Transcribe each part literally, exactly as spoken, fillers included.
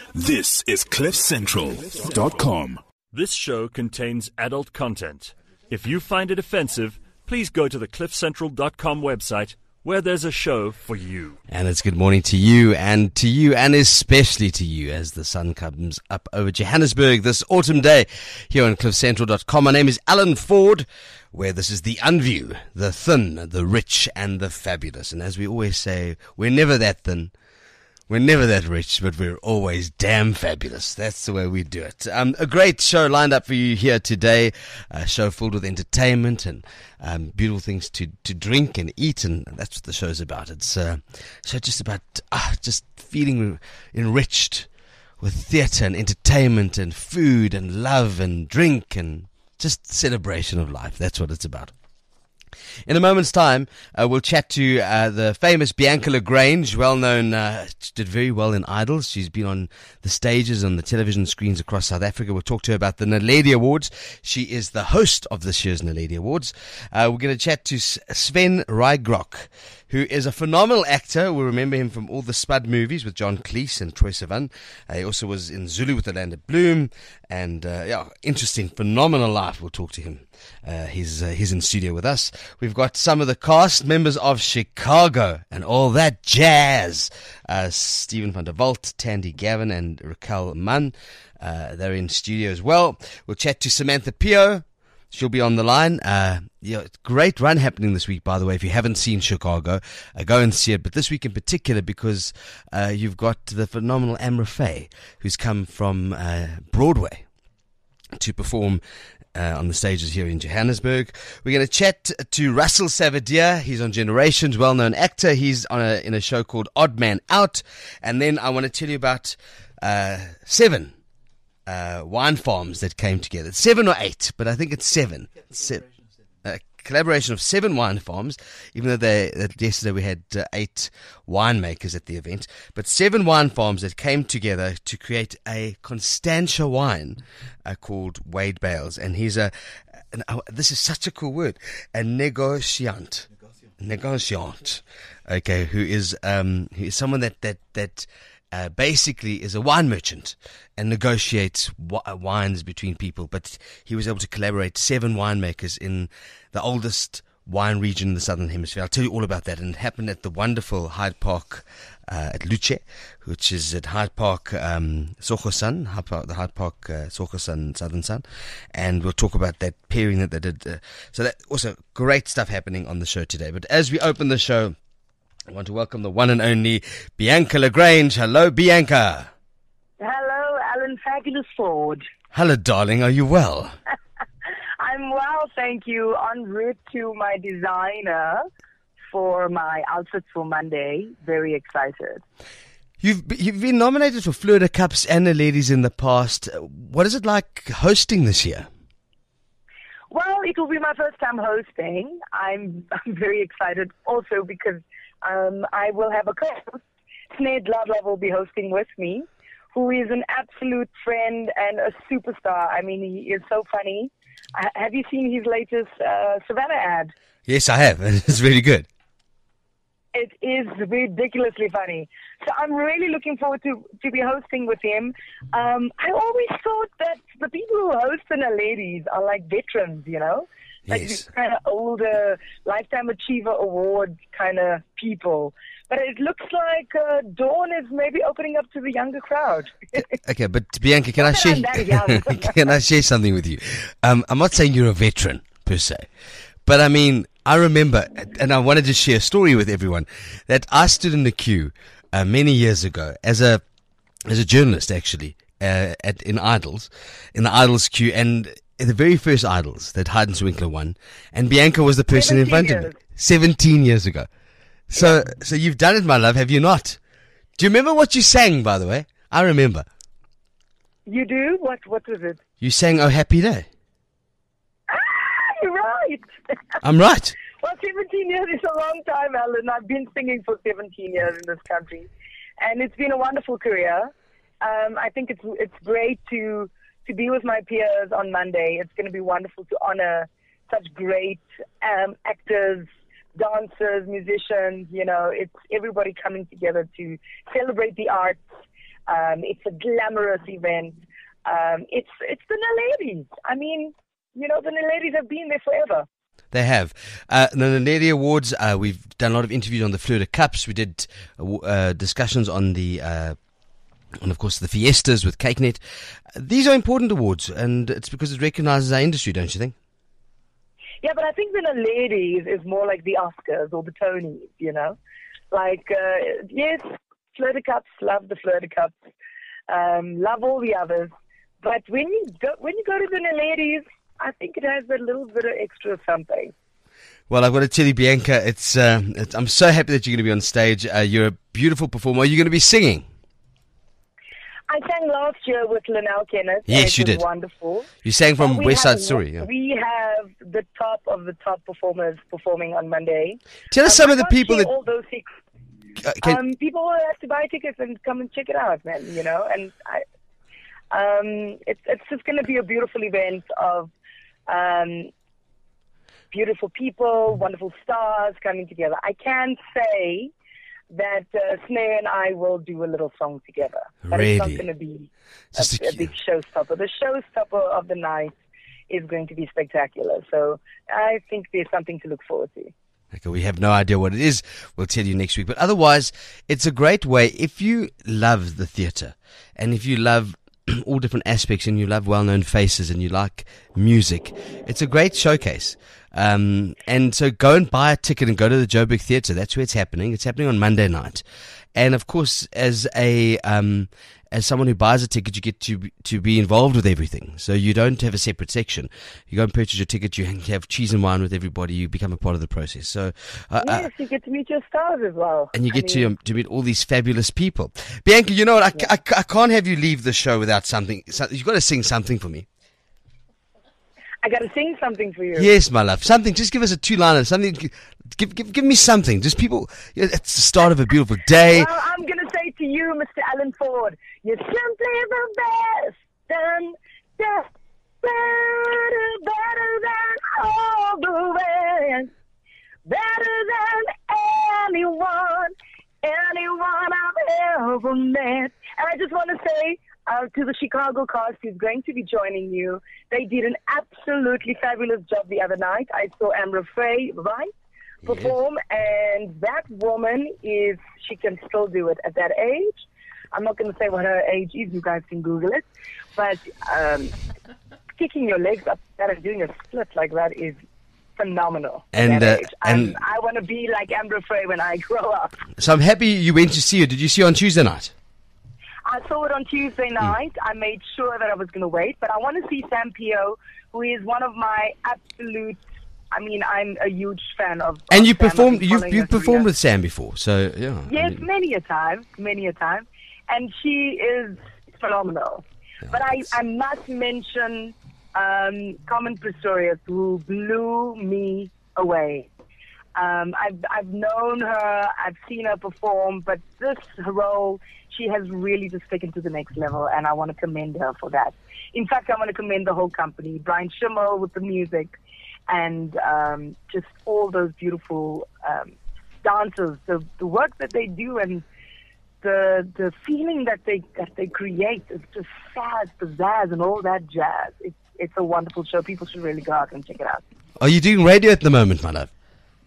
This is cliff central dot com. This show contains adult content. If you find it offensive, please go to the cliff central dot com website where there's a show for you. And it's good morning to you and to you and especially to you as the sun comes up over Johannesburg this autumn day here on cliff central dot com. My name is Alan Ford, where this is the unview, the thin, the rich and the fabulous. And as we always say, we're never that thin. We're never that rich, but we're always damn fabulous. That's the way we do it. Um, a great show lined up for you here today. A show filled with entertainment and um, beautiful things to, to drink and eat, and that's what the show's about. It's uh, a show just about uh, just feeling enriched with theatre and entertainment and food and love and drink and just celebration of life. That's what it's about. In a moment's time, uh, we'll chat to uh, the famous Bianca LaGrange, well-known, uh, did very well in Idols. She's been on the stages, on the television screens across South Africa. We'll talk to her about the Naledi Awards. She is the host of this year's Naledi Awards. Uh, we're going to chat to Sven Rygrok, who is a phenomenal actor. We'll remember him from all the Spud movies with John Cleese and Troye Sivan. Uh, he also was in Zulu with Orlando Bloom. And, uh, yeah, interesting, phenomenal life. We'll talk to him. Uh, he's, uh, he's in studio with us. We've got some of the cast members of Chicago and all that jazz. Uh, Stephen van der Walt, Tandy Gavin, and Raquel Mann. Uh, they're in studio as well. We'll chat to Samantha Pio. She'll be on the line. Uh, yeah, great run happening this week, by the way. If you haven't seen Chicago, uh, go and see it. But this week in particular, because uh, you've got the phenomenal Amra Faye, who's come from uh, Broadway to perform Uh, on the stages here in Johannesburg. We're going to chat to Russell Savadia. He's on Generations, well-known actor. He's on a, in a show called Odd Man Out. And then I want to tell you about uh, seven uh, wine farms that came together. Seven or eight, but I think it's seven. Se- uh, collaboration of seven wine farms, even though they, that yesterday we had uh, eight winemakers at the event, but seven wine farms that came together to create a Constantia wine uh, called Wade Bales. And he's a, an, uh, this is such a cool word, a negociant. Negociant. Okay, who is, um, who is someone that, that, that, Uh, basically is a wine merchant and negotiates w- wines between people. But he was able to collaborate seven winemakers in the oldest wine region in the Southern Hemisphere. I'll tell you all about that. And it happened at the wonderful Hyde Park uh, at Luce, which is at Hyde Park um, Sokosan, Hyde Park, the Hyde Park uh, Sokosan Southern Sun. And we'll talk about that pairing that they did. Uh, so that also great stuff happening on the show today. But as we open the show, I want to welcome the one and only Bianca LaGrange. Hello, Bianca. Hello, Alan Fabulous Ford. Hello, darling. Are you well? I'm well, thank you. En route to my designer for my outfits for Monday. Very excited. You've you've been nominated for Florida Cups and the Ladies in the past. What is it like hosting this year? Well, it will be my first time hosting. I'm I'm very excited also because um, I will have a co-host. Sned Ludlove will be hosting with me, who is an absolute friend and a superstar. I mean, he is so funny. Uh, have you seen his latest uh, Savannah ad? Yes, I have. It's really good. It is ridiculously funny. So I'm really looking forward to, to be hosting with him. Um, I always thought that the people who host the ladies are like veterans, you know? Like Yes. these kind of older Lifetime Achiever Award kind of people. But it looks like uh, Dawn is maybe opening up to the younger crowd. Okay, but Bianca, can I share? I'm that young. Can I share something with you? Um, I'm not saying you're a veteran per se, but I mean, I remember, and I wanted to share a story with everyone that I stood in the queue uh, many years ago as a as a journalist, actually, uh, at in Idols, in the Idols queue, and in the very first Idols that Hayden Swinkler won, and Bianca was the person in front years. of me, seventeen years ago. So, yeah. so you've done it, my love, have you not? Do you remember what you sang, by the way? I remember. You do? What? What was it? You sang "Oh Happy Day." Ah, you're right. I'm right. Well, seventeen years is a long time, Alan. I've been singing for seventeen years in this country, and it's been a wonderful career. Um, I think it's it's great to to be with my peers on Monday. It's going to be wonderful to honor such great um, actors, dancers, musicians. You know, it's everybody coming together to celebrate the arts. Um, it's a glamorous event. Um, it's it's the Naledi's. I mean, you know, the Naledi's have been there forever. They have. Uh, the Naledi Awards, uh, we've done a lot of interviews on the Fleur de Cups. We did uh, discussions on the, uh, on of course, the Fiestas with CakeNet. These are important awards, and it's because it recognizes our industry, don't you think? Yeah, but I think the Naledi's is more like the Oscars or the Tonys, you know? Like, uh, yes, Fleur de Cups, love the Fleur de Cups, um, love all the others. But when you go, when you go to the Naledi's, I think it has a little bit of extra something. Well, I've got to tell you, Bianca, it's, uh, it's I'm so happy that you're going to be on stage. Uh, you're a beautiful performer. Are you going to be singing? I sang last year with Linnell Kenneth. Yes, you it was did. Wonderful. You sang from we West have, Side Story. Yeah. We have the top of the top performers performing on Monday. Tell us um, some I of the can't people share that... all those secrets. Uh, can, um, people will have to buy tickets and come and check it out, man. You know, and I, um, it's it's just going to be a beautiful event of um, beautiful people, wonderful stars coming together. I can say that uh, Snare and I will do a little song together. But Really? it's not going to be Just a, a a big showstopper. The showstopper of the night is going to be spectacular. So I think there's something to look forward to. Okay, we have no idea what it is. We'll tell you next week. But otherwise, it's a great way. If you love the theatre and if you love all different aspects and you love well-known faces and you like music, it's a great showcase. Um, and so go and buy a ticket and go to the Joburg Theatre. That's where it's happening. It's happening on Monday night. And of course, as a, um, as someone who buys a ticket, you get to, to be involved with everything. So you don't have a separate section. You go and purchase your ticket, you have cheese and wine with everybody, you become a part of the process. So, uh, Yes, uh, you get to meet your stars as well. and you I get mean, to, um, to meet all these fabulous people. Bianca, you know what? I, yeah. I, I can't have you leave the show without something. So, you've got to sing something for me. I got to sing something for you. Yes, my love. Something. Just give us a two-liner. Something. Give, give, give me something. Just people. Yeah, it's the start of a beautiful day. Well, I'm going to say to you, Mister Alan Ford, you're simply the best. Done, done, better, better than all the rest. Better than anyone, anyone I've ever met. And I just want to say, Uh, to the Chicago cast who's going to be joining you. They did an absolutely fabulous job the other night. I saw Amber Frey, right, perform, yes. And that woman is, she can still do it at that age. I'm not going to say what her age is. You guys can Google it. But um, kicking your legs up and doing a split like that is phenomenal. And, uh, and I want to be like Amber Frey when I grow up. So I'm happy you went to see her. Did you see her on Tuesday night? I saw it on Tuesday night. Mm. I made sure that I was going to wait, but I want to see Sam Pio, who is one of my absolute. I mean, I'm a huge fan of. And of you Sam. performed. You've you performed career. with Sam before, so yeah. Yes, I mean. many a time, many a time, and she is phenomenal. Yeah, but I, I must mention um, Carmen Pretorius, who blew me away. Um, I've I've known her, I've seen her perform, but this role, she has really just taken to the next level, and I want to commend her for that. In fact, I want to commend the whole company, Brian Schimmel with the music, and um, just all those beautiful um, dancers, the the work that they do, and the the feeling that they that they create is just sad, pizzazz, and all that jazz. It's it's a wonderful show. People should really go out and check it out. Are you doing radio at the moment, my love?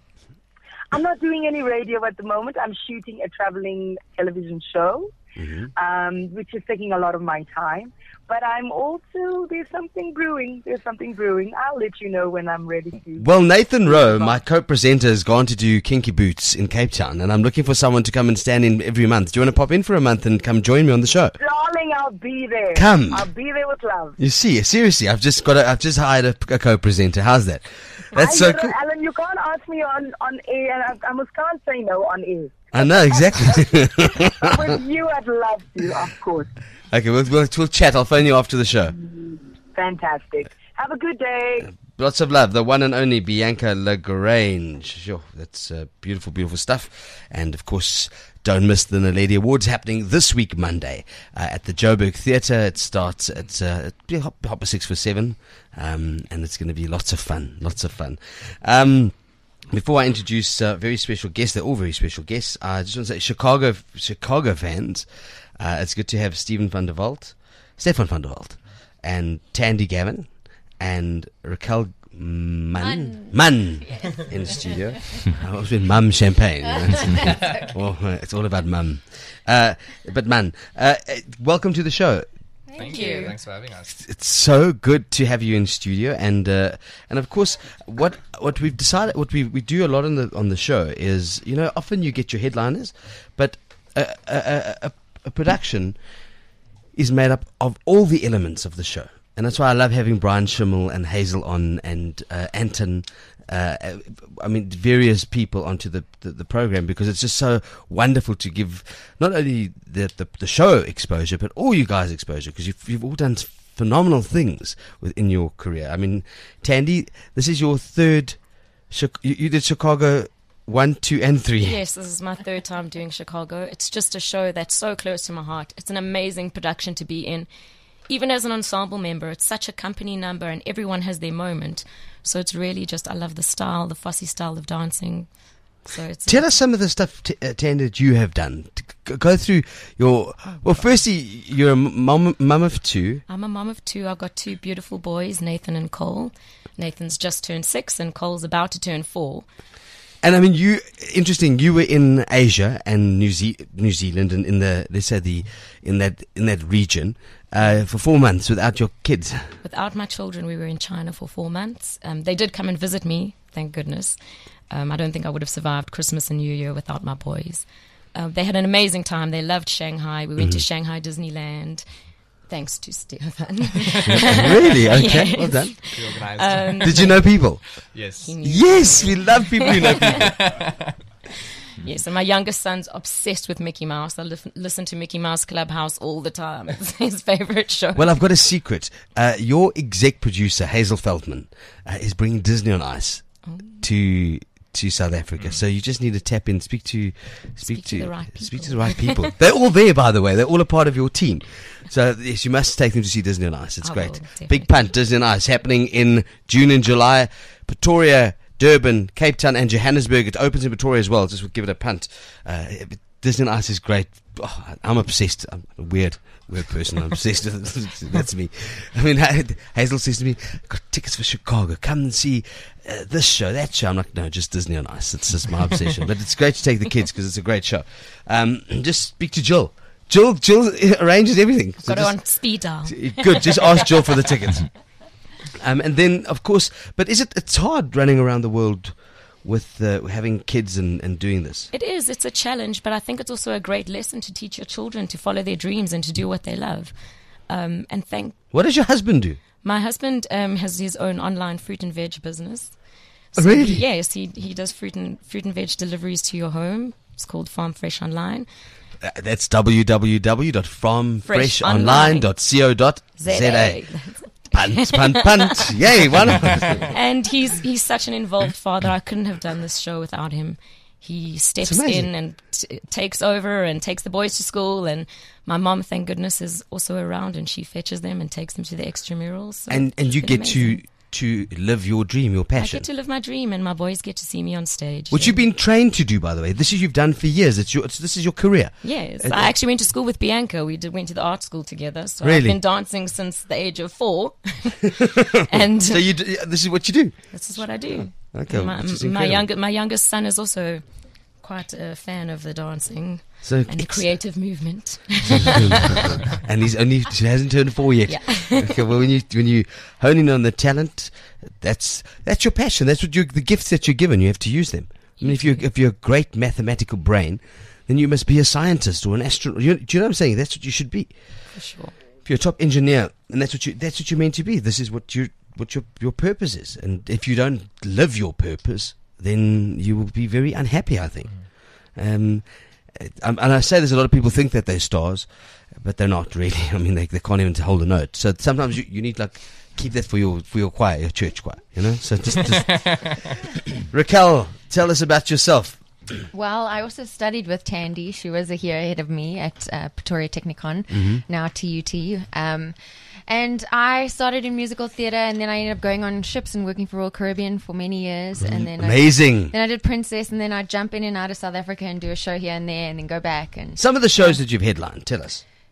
I'm not doing any radio at the moment. I'm shooting a traveling television show, mm-hmm. um, which is taking a lot of my time. But I'm also, there's something brewing. There's something brewing. I'll let you know when I'm ready to. Well, Nathan Rowe, my co-presenter, has gone to do Kinky Boots in Cape Town, and I'm looking for someone to come and stand in every month. Do you want to pop in for a month and come join me on the show? Darling, I'll be there. Come. I'll be there with love. You see, seriously, I've just got a, I've just hired a, a co-presenter. How's that? That's I so cool. Alan, you can't ask me on, on air, and I, I must can't say no on air. I know, exactly. With you, I'd love to, of course. Okay, we'll, we'll, we'll chat. I'll phone you after the show. Fantastic. Have a good day. Lots of love. The one and only Bianca Lagrange. Sure, that's uh, beautiful, beautiful stuff. And, of course, don't miss the Naledi Awards happening this week, Monday, uh, at the Joburg Theatre. It starts at uh, hop, hop six for seven, um, and it's going to be lots of fun, lots of fun. Um, before I introduce a uh, very special guests, they're all very special guests, I just want to say Chicago, Chicago fans, Uh, it's good to have Stephen van der Walt, Stefan van der Walt, and Tandy Gavin, and Raquel Mann, Mann yes. in the studio. I was with Mum Champagne. Well, it's all about Mum. Uh, but Mann, uh, welcome to the show. Thank, Thank you. you. Thanks for having us. It's so good to have you in studio, and uh, and of course, what what we've decided, what we we do a lot on the on the show is, you know, often you get your headliners, but a a, a, a production is made up of all the elements of the show. And that's why I love having Brian Schimmel and Hazel on, and uh, Anton, uh, I mean, various people onto the, the, the program, because it's just so wonderful to give not only the, the, the show exposure, but all you guys exposure, because you've, you've all done phenomenal things within your career. I mean, Tandy, this is your third, you, you did Chicago one, two, and three. Yes, this is my third time doing Chicago. It's just a show that's so close to my heart. It's an amazing production to be in. Even as an ensemble member, it's such a company number, and everyone has their moment. So it's really just, I love the style, the fussy style of dancing. So it's Tell us some of the stuff, t- uh, Tandy, that you have done. To go through your, well, firstly, you're a mum, mum of two. I'm a mum of two. I've got two beautiful boys, Nathan and Cole. Nathan's just turned six, and Cole's about to turn four. And I mean, you, interesting, you were in Asia and New, Ze- New Zealand, and in the, let's say the, in that, in that region, uh, for four months without your kids. Without my children, we were in China for four months. Um, they did come and visit me, thank goodness. Um, I don't think I would have survived Christmas and New Year without my boys. Uh, they had an amazing time. They loved Shanghai. We went mm-hmm. to Shanghai Disneyland. Thanks to Stefan. Really? Okay. Yes. Well done. Um, Did you know people? Yes. Yes, we love people who know people. Yes, and my youngest son's obsessed with Mickey Mouse. I li- listen to Mickey Mouse Clubhouse all the time. It's his favorite show. Well, I've got a secret. Uh, your exec producer, Hazel Feldman, uh, is bringing Disney on Ice oh. to... to South Africa, mm. so you just need to tap in, speak to, speak, speak to, to the right people. speak to the right people. They're all there, by the way. They're all a part of your team. So yes, you must take them to see Disney on Ice. It's I great. Will, Big Punt Disney on Ice happening in June and July. Pretoria, Durban, Cape Town, and Johannesburg. It opens in Pretoria as well. Just give it a punt. Uh, Disney on Ice is great. Oh, I'm obsessed. I'm a weird. Weird person, I'm obsessed with it. That's me. I mean, Hazel says to me, got tickets for Chicago, come and see uh, this show, that show. I'm like, no, just Disney on Ice. It's just my obsession. But it's great to take the kids because it's a great show. Um, just speak to Jill. Jill Jill arranges everything. So got her on speed dial. Good, just ask Jill for the tickets. Um, and then, of course, but is it, it's hard running around the world with uh, having kids and, and doing this? It is. It's a challenge, but I think it's also a great lesson to teach your children to follow their dreams and to do what they love. Um, and thank. What does your husband do? My husband um, has his own online fruit and veg business. So really? He, yes, he he does fruit and fruit and veg deliveries to your home. It's called Farm Fresh Online. Uh, that's w w w dot farm fresh online dot co dot z a. Punt, punt, punt. Yay, wonderful. And he's he's such an involved father. I couldn't have done this show without him. He steps in and t- takes over and takes the boys to school. And my mom, thank goodness, is also around, and she fetches them and takes them to the extramurals. So and and you get amazing. to to live your dream, your passion. I get to live my dream, and my boys get to see me on stage. Which yeah. you've been trained to do, by the way. This is you've done for years. It's your. It's, this is your career. Yes, uh, I actually went to school with Bianca. We did, went to the art school together. So really? I've been dancing since the age of four. And so you. Do, this is what you do. This is what I do. Okay, my, my younger my youngest son is also quite a fan of the dancing so and the creative movement. And he's only he hasn't turned four yet. Yeah. Okay, well, when you when you hone in on the talent, that's that's your passion. That's what you the gifts that you're given. You have to use them. I mean, if you if you're a great mathematical brain, then you must be a scientist or an astronaut. You, do you know what I'm saying? That's what you should be. For sure. If you're a top engineer, and that's what you that's what you're meant to be. This is what you what your your purpose is. And if you don't live your purpose, then you will be very unhappy, I think. Um, and I say this, a lot of people think that they're stars, but they're not really. I mean, they they can't even hold a note. So sometimes you, you need like keep that for your for your choir, your church choir, you know. So just, just Raquel, tell us about yourself. Well, I also studied with Tandy. She was a year ahead of me at uh, Pretoria Technikon, mm-hmm. now T U T. Um, and I started in musical theatre, and then I ended up going on ships and working for Royal Caribbean for many years. And then amazing. I, then I did Princess, and then I'd jump in and out of South Africa and do a show here and there, and then go back. And some of the shows yeah. that you've headlined, tell us.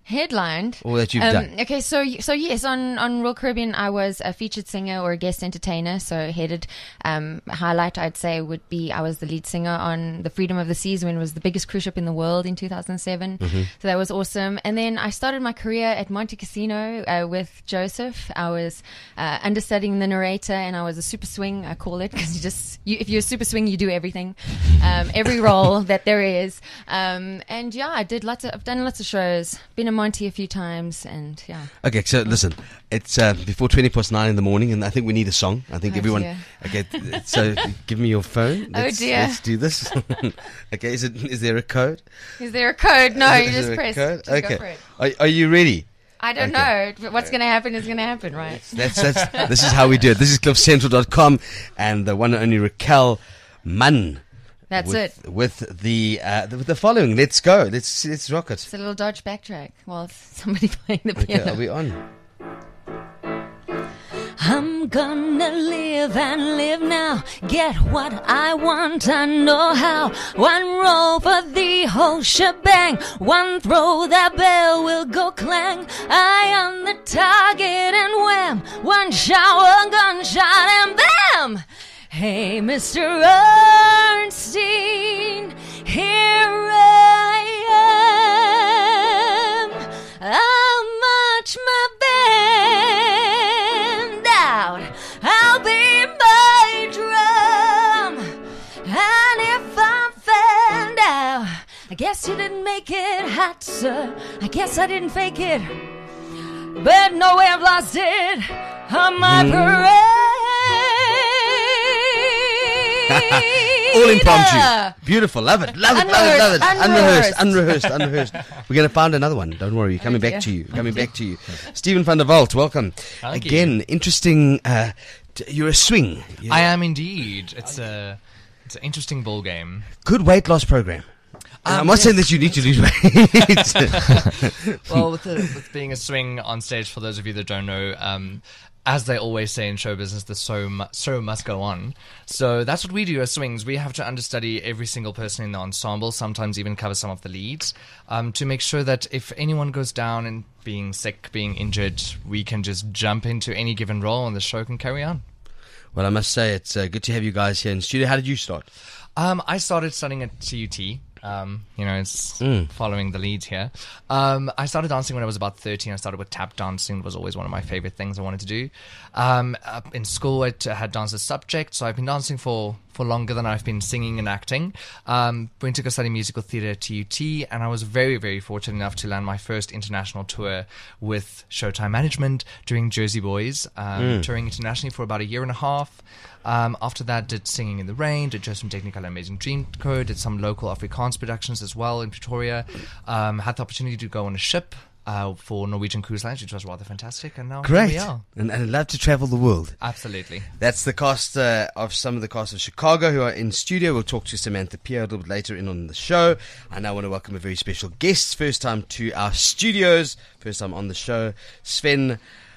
Headlined. Or that you've um, done? Okay, so so yes, on, on Royal Caribbean, I was a featured singer or a guest entertainer. So headed um, highlight, I'd say, would be I was the lead singer on the Freedom of the Seas when it was the biggest cruise ship in the world in two thousand seven. Mm-hmm. So that was awesome. And then I started my career at Monte Casino uh, with Joseph. I was uh, understudying the narrator, and I was a super swing, I call it, because you just you, if you're a super swing, you do everything, um, every role that there is. Um, and yeah, I did lots of, I've done lots of shows, been a Monty a few times, and yeah. Okay, so listen, it's uh, before twenty past nine in the morning, and I think we need a song. I think Oh, everyone. dear. Okay, so give me your phone. Oh, Let's, dear. Let's do this. Okay, is it? Is there a code? Is there a code? No, Is you it- is just there a press. code? Just go Okay. for it. Are, are you ready? I don't Okay. know. But what's going to happen is going to happen, right? That's that's. This is how we do it. This is cliff central dot com, and the one and only Raquel Mann. That's with, it. With the uh, with the following. Let's go. Let's let's rock it. It's a little Dodge backtrack while somebody playing the Okay, piano. are we on? I'm gonna live and live now. Get what I want, I know how. One roll for the whole shebang. One throw, that bell will go clang. I am the target and wham. One shower, gunshot and bam. Hey, Mister Ernstein, here I am. I'll march my band out. I'll be my drum. And if I'm found out, I guess you didn't make it hot, sir. I guess I didn't fake it. But no way I've lost it on my parade. All impromptu. Beautiful. Love it. Love it. Love it. Love it. Unrehearsed. Unrehearsed. Unrehearsed. We're going to find another one. Don't worry. Coming back to you. Coming back to you. Stephen van der Walt, welcome. Thank you. Again, interesting. Uh, t- you're a swing. You're I am indeed. It's a it's an interesting ball game. good weight loss program. Um, I'm not yes. saying that you need to lose weight. Well, with, the, with being a swing on stage, for those of you that don't know, um, as they always say in show business, the show, mu- show must go on. So that's what we do as swings. We have to understudy every single person in the ensemble, sometimes even cover some of the leads, um, to make sure that if anyone goes down and being sick, being injured, we can just jump into any given role and the show can carry on. Well, I must say it's uh, good to have you guys here in studio. How did you start? Um, I started studying at T U T. Um, you know, it's Mm. following the leads here. Um, I started dancing when I was about thirteen. I started with tap dancing. It was always one of my favorite things I wanted to do. Um, up in school, I t- had dance as subject, so I've been dancing for, for longer than I've been singing and acting. Um, went to go study musical theatre at T U T, and I was very, very fortunate enough to land my first international tour with Showtime Management doing Jersey Boys, um, touring internationally for about a year and a half. Um, after that, did Singing in the Rain, did Josephine Technicolor Amazing Dreamcoat, did some local Afrikaans productions as well in Pretoria. Um, had the opportunity to go on a ship uh, for Norwegian Cruise Lines, which was rather fantastic. And now Great. here we are. And, and I'd love to travel the world. Absolutely. That's the cast uh, of some of the cast of Chicago who are in studio. We'll talk to Samantha Pierre a little bit later in on the show. I now want to welcome a very special guest. First time to our studios. First time on the show. Sven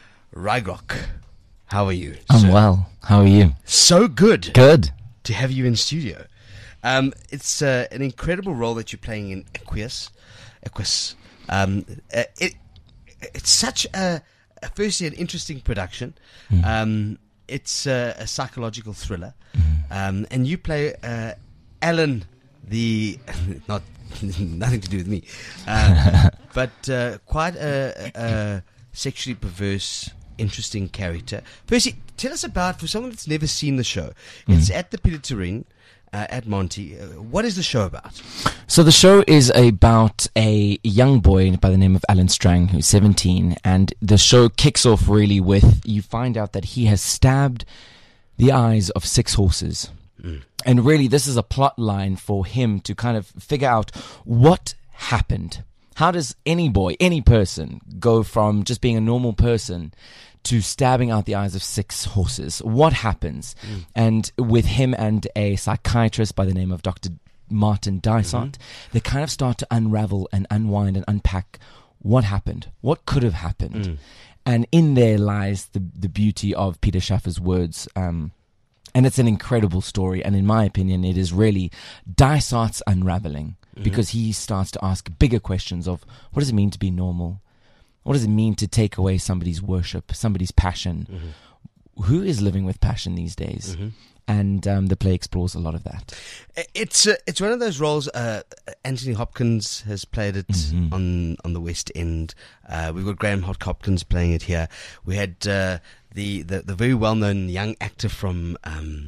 Rygrok. How are you? I'm sir? well. How are you? So good. Good. To have you in studio. Um, it's uh, an incredible role that you're playing in Equus. Equus. Um, uh, it, it's such a, a firstly an interesting production. Mm. Um, it's uh, a psychological thriller, Mm. um, and you play uh, Alan, the not nothing to do with me, uh, but uh, quite a, a sexually perverse, interesting character. Firstly, tell us about, for someone that's never seen the show, Mm. it's at the Peter Terrain, uh, at Monty. Uh, what is the show about? So the show is about a young boy by the name of Alan Strang, who's seventeen, and the show kicks off really with, you find out that he has stabbed the eyes of six horses. Mm. And really, this is a plot line for him to kind of figure out what happened. How does any boy, any person, go from just being a normal person to stabbing out the eyes of six horses? What happens? Mm. And with him and a psychiatrist by the name of Doctor Martin Dysart, Mm-hmm. they kind of start to unravel and unwind and unpack what happened, what could have happened. Mm. And in there lies the the beauty of Peter Schaffer's words. Um, and it's an incredible story. And in my opinion, it is really Dysart's unraveling, Mhm. because he starts to ask bigger questions of what does it mean to be normal? What does it mean to take away somebody's worship, somebody's passion? Mm-hmm. Who is living with passion these days? Mm-hmm. And um, the play explores a lot of that. It's uh, it's one of those roles. Uh, Anthony Hopkins has played it mm-hmm. on on the West End. Uh, we've got Graham Hopkins playing it here. We had uh, the, the the very well known young actor from um,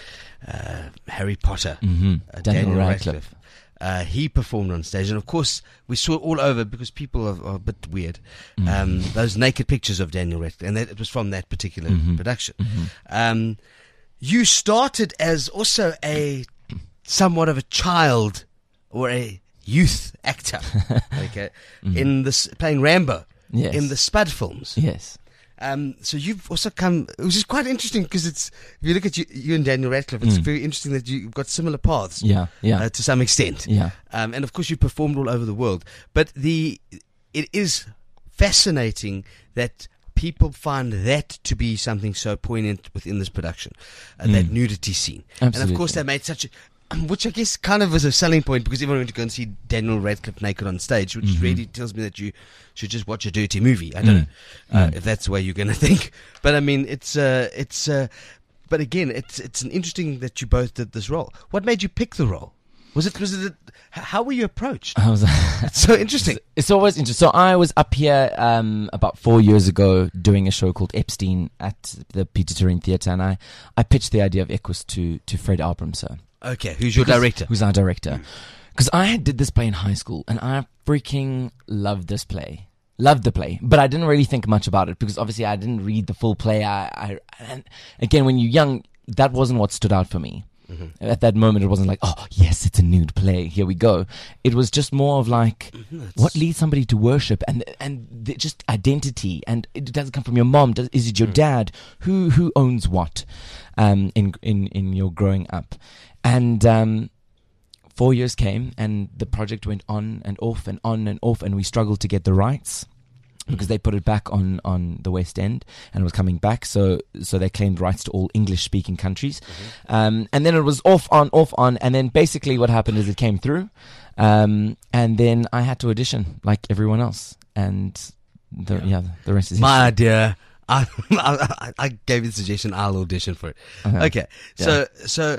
uh, Harry Potter, mm-hmm. uh, Daniel, Daniel Radcliffe. Radcliffe. Uh, he performed on stage, and of course we saw it all over because people are, are a bit weird. Mm-hmm. Um, those naked pictures of Daniel Radcliffe, and that, it was from that particular mm-hmm. production. Mm-hmm. Um, You started as also a somewhat of a child or a youth actor, okay, mm-hmm. in this playing Rambo yes. in the Spud films. Yes. Um, so you've also come, which is quite interesting because it's if you look at you, you and Daniel Radcliffe, it's mm. very interesting that you've got similar paths. Yeah, yeah. Uh, to some extent. Yeah. Um, and of course you performed all over the world, but the it is fascinating that people find that to be something so poignant within this production, uh, mm. that nudity scene. Absolutely. And of course they made such a, which I guess kind of was a selling point because everyone went to go and see Daniel Radcliffe naked on stage, which mm-hmm. really tells me that you should just watch a dirty movie. I don't mm. know uh, mm. if that's the way you're going to think. But I mean, it's, uh, it's, uh, but again, it's, it's an interesting that you both did this role. What made you pick the role? Was it, was it, a, how were you approached? I was, it's so interesting. It's, it's always interesting. So I was up here um, about four years ago doing a show called Epstein at the Peter Turin Theatre, and I, I pitched the idea of Equus to, to Fred Abramser. Okay, who's your because, director? Who's our director. Because I did this play in high school, and I freaking loved this play. Loved the play, but I didn't really think much about it because obviously I didn't read the full play. I, I and again, when you're young, that wasn't what stood out for me. Mm-hmm. At that moment, it wasn't like, oh, yes, it's a nude play. Here we go. It was just more of like, mm-hmm, what leads somebody to worship and and the, just identity. And it doesn't come from your mom. Does, is it your mm. dad? Who who owns what um, in, in, in your growing up? And um, four years came and the project went on and off and on and off. And we struggled to get the rights because they put it back on, on the West End and it was coming back. So so they claimed rights to all English-speaking countries. Mm-hmm. Um, and then it was off, on, off, on. And then basically what happened is it came through. Um, and then I had to audition like everyone else. And the, yeah. yeah, the rest is history. My idea. I, I, I gave you the suggestion. I'll audition for it. Uh-huh. Okay. Yeah. So so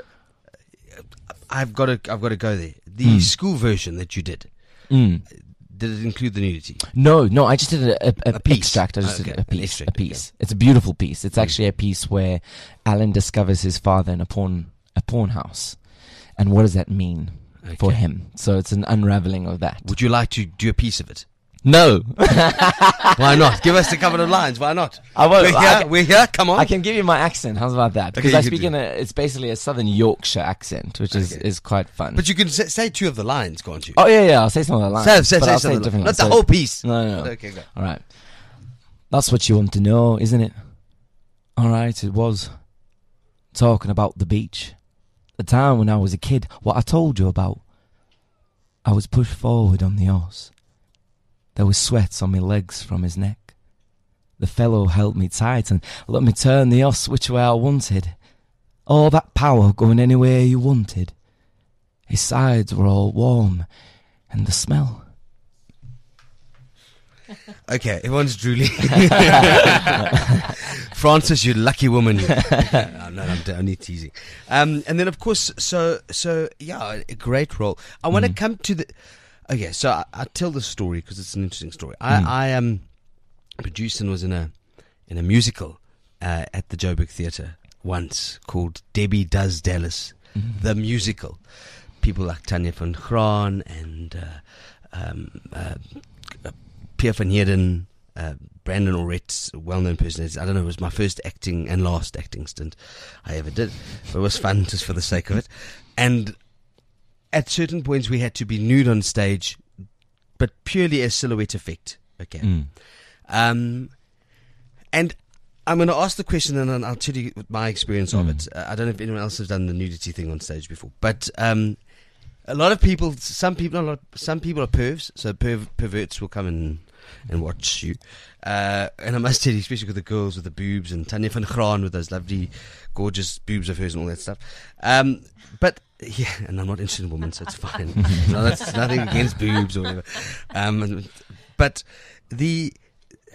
I've got to I've got to go there. The mm. school version that you did. Mm. Did it include the nudity? No, no. I just did a, a, a, a piece. extract. I just okay. did a piece. Extract, a piece. okay. It's a beautiful piece. It's mm. actually a piece where Alan discovers his father in a porn a porn house, and what does that mean okay. for him? So it's an unraveling of that. Would you like to do a piece of it? No. Why not? Give us a couple of lines. Why not? I won't. We're here. I can, we're here. Come on. I can give you my accent. How's about that? Because okay, I speak in a. It's basically a Southern Yorkshire accent, which is, okay. is quite fun. But you can say, say two of the lines, can't you? Oh yeah, yeah. I'll say some of the lines. Say, say, but say I'll some say of the different lines. lines. Not the whole piece. No, no, no. Okay, go. All right. That's what you want to know, isn't it? All right, it was. Talking about the beach. The time when I was a kid. What I told you about. I was pushed forward on the horse. There was sweat on my legs from his neck. The fellow held me tight and let me turn the horse which way I wanted. All that power going anywhere you wanted. His sides were all warm, and the smell. Okay, everyone's drooling. Francis, you lucky woman. I'm not, I'm only teasing. Um, and then, of course, so, so yeah, a great role. I want to mm. come to the... Okay, so I, I tell the story because it's an interesting story. I, Mm. I um, produced and was in a in a musical uh, at the Joburg Theatre once called Debbie Does Dallas, Mm. the musical. People like Tanya van Graan and uh, um, uh, Pierre van Heerden, uh, Brandon Oretz, well-known personalities. I don't know, it was my first acting and last acting stint I ever did. But it was fun just for the sake of it. And at certain points we had to be nude on stage, but purely a silhouette effect. Okay. Mm. Um, and I'm going to ask the question and then I'll tell you my experience Mm. of it. Uh, I don't know if anyone else has done the nudity thing on stage before, but um, a lot of people, some people, not a lot, some people are pervs, so perv, perverts will come and and watch you. Uh, and I must tell you, especially with the girls with the boobs and Tanya van Graan with those lovely, gorgeous boobs of hers and all that stuff. Um, but yeah, and I'm not interested in women, so it's fine. No, that's nothing against boobs or whatever. Um, but the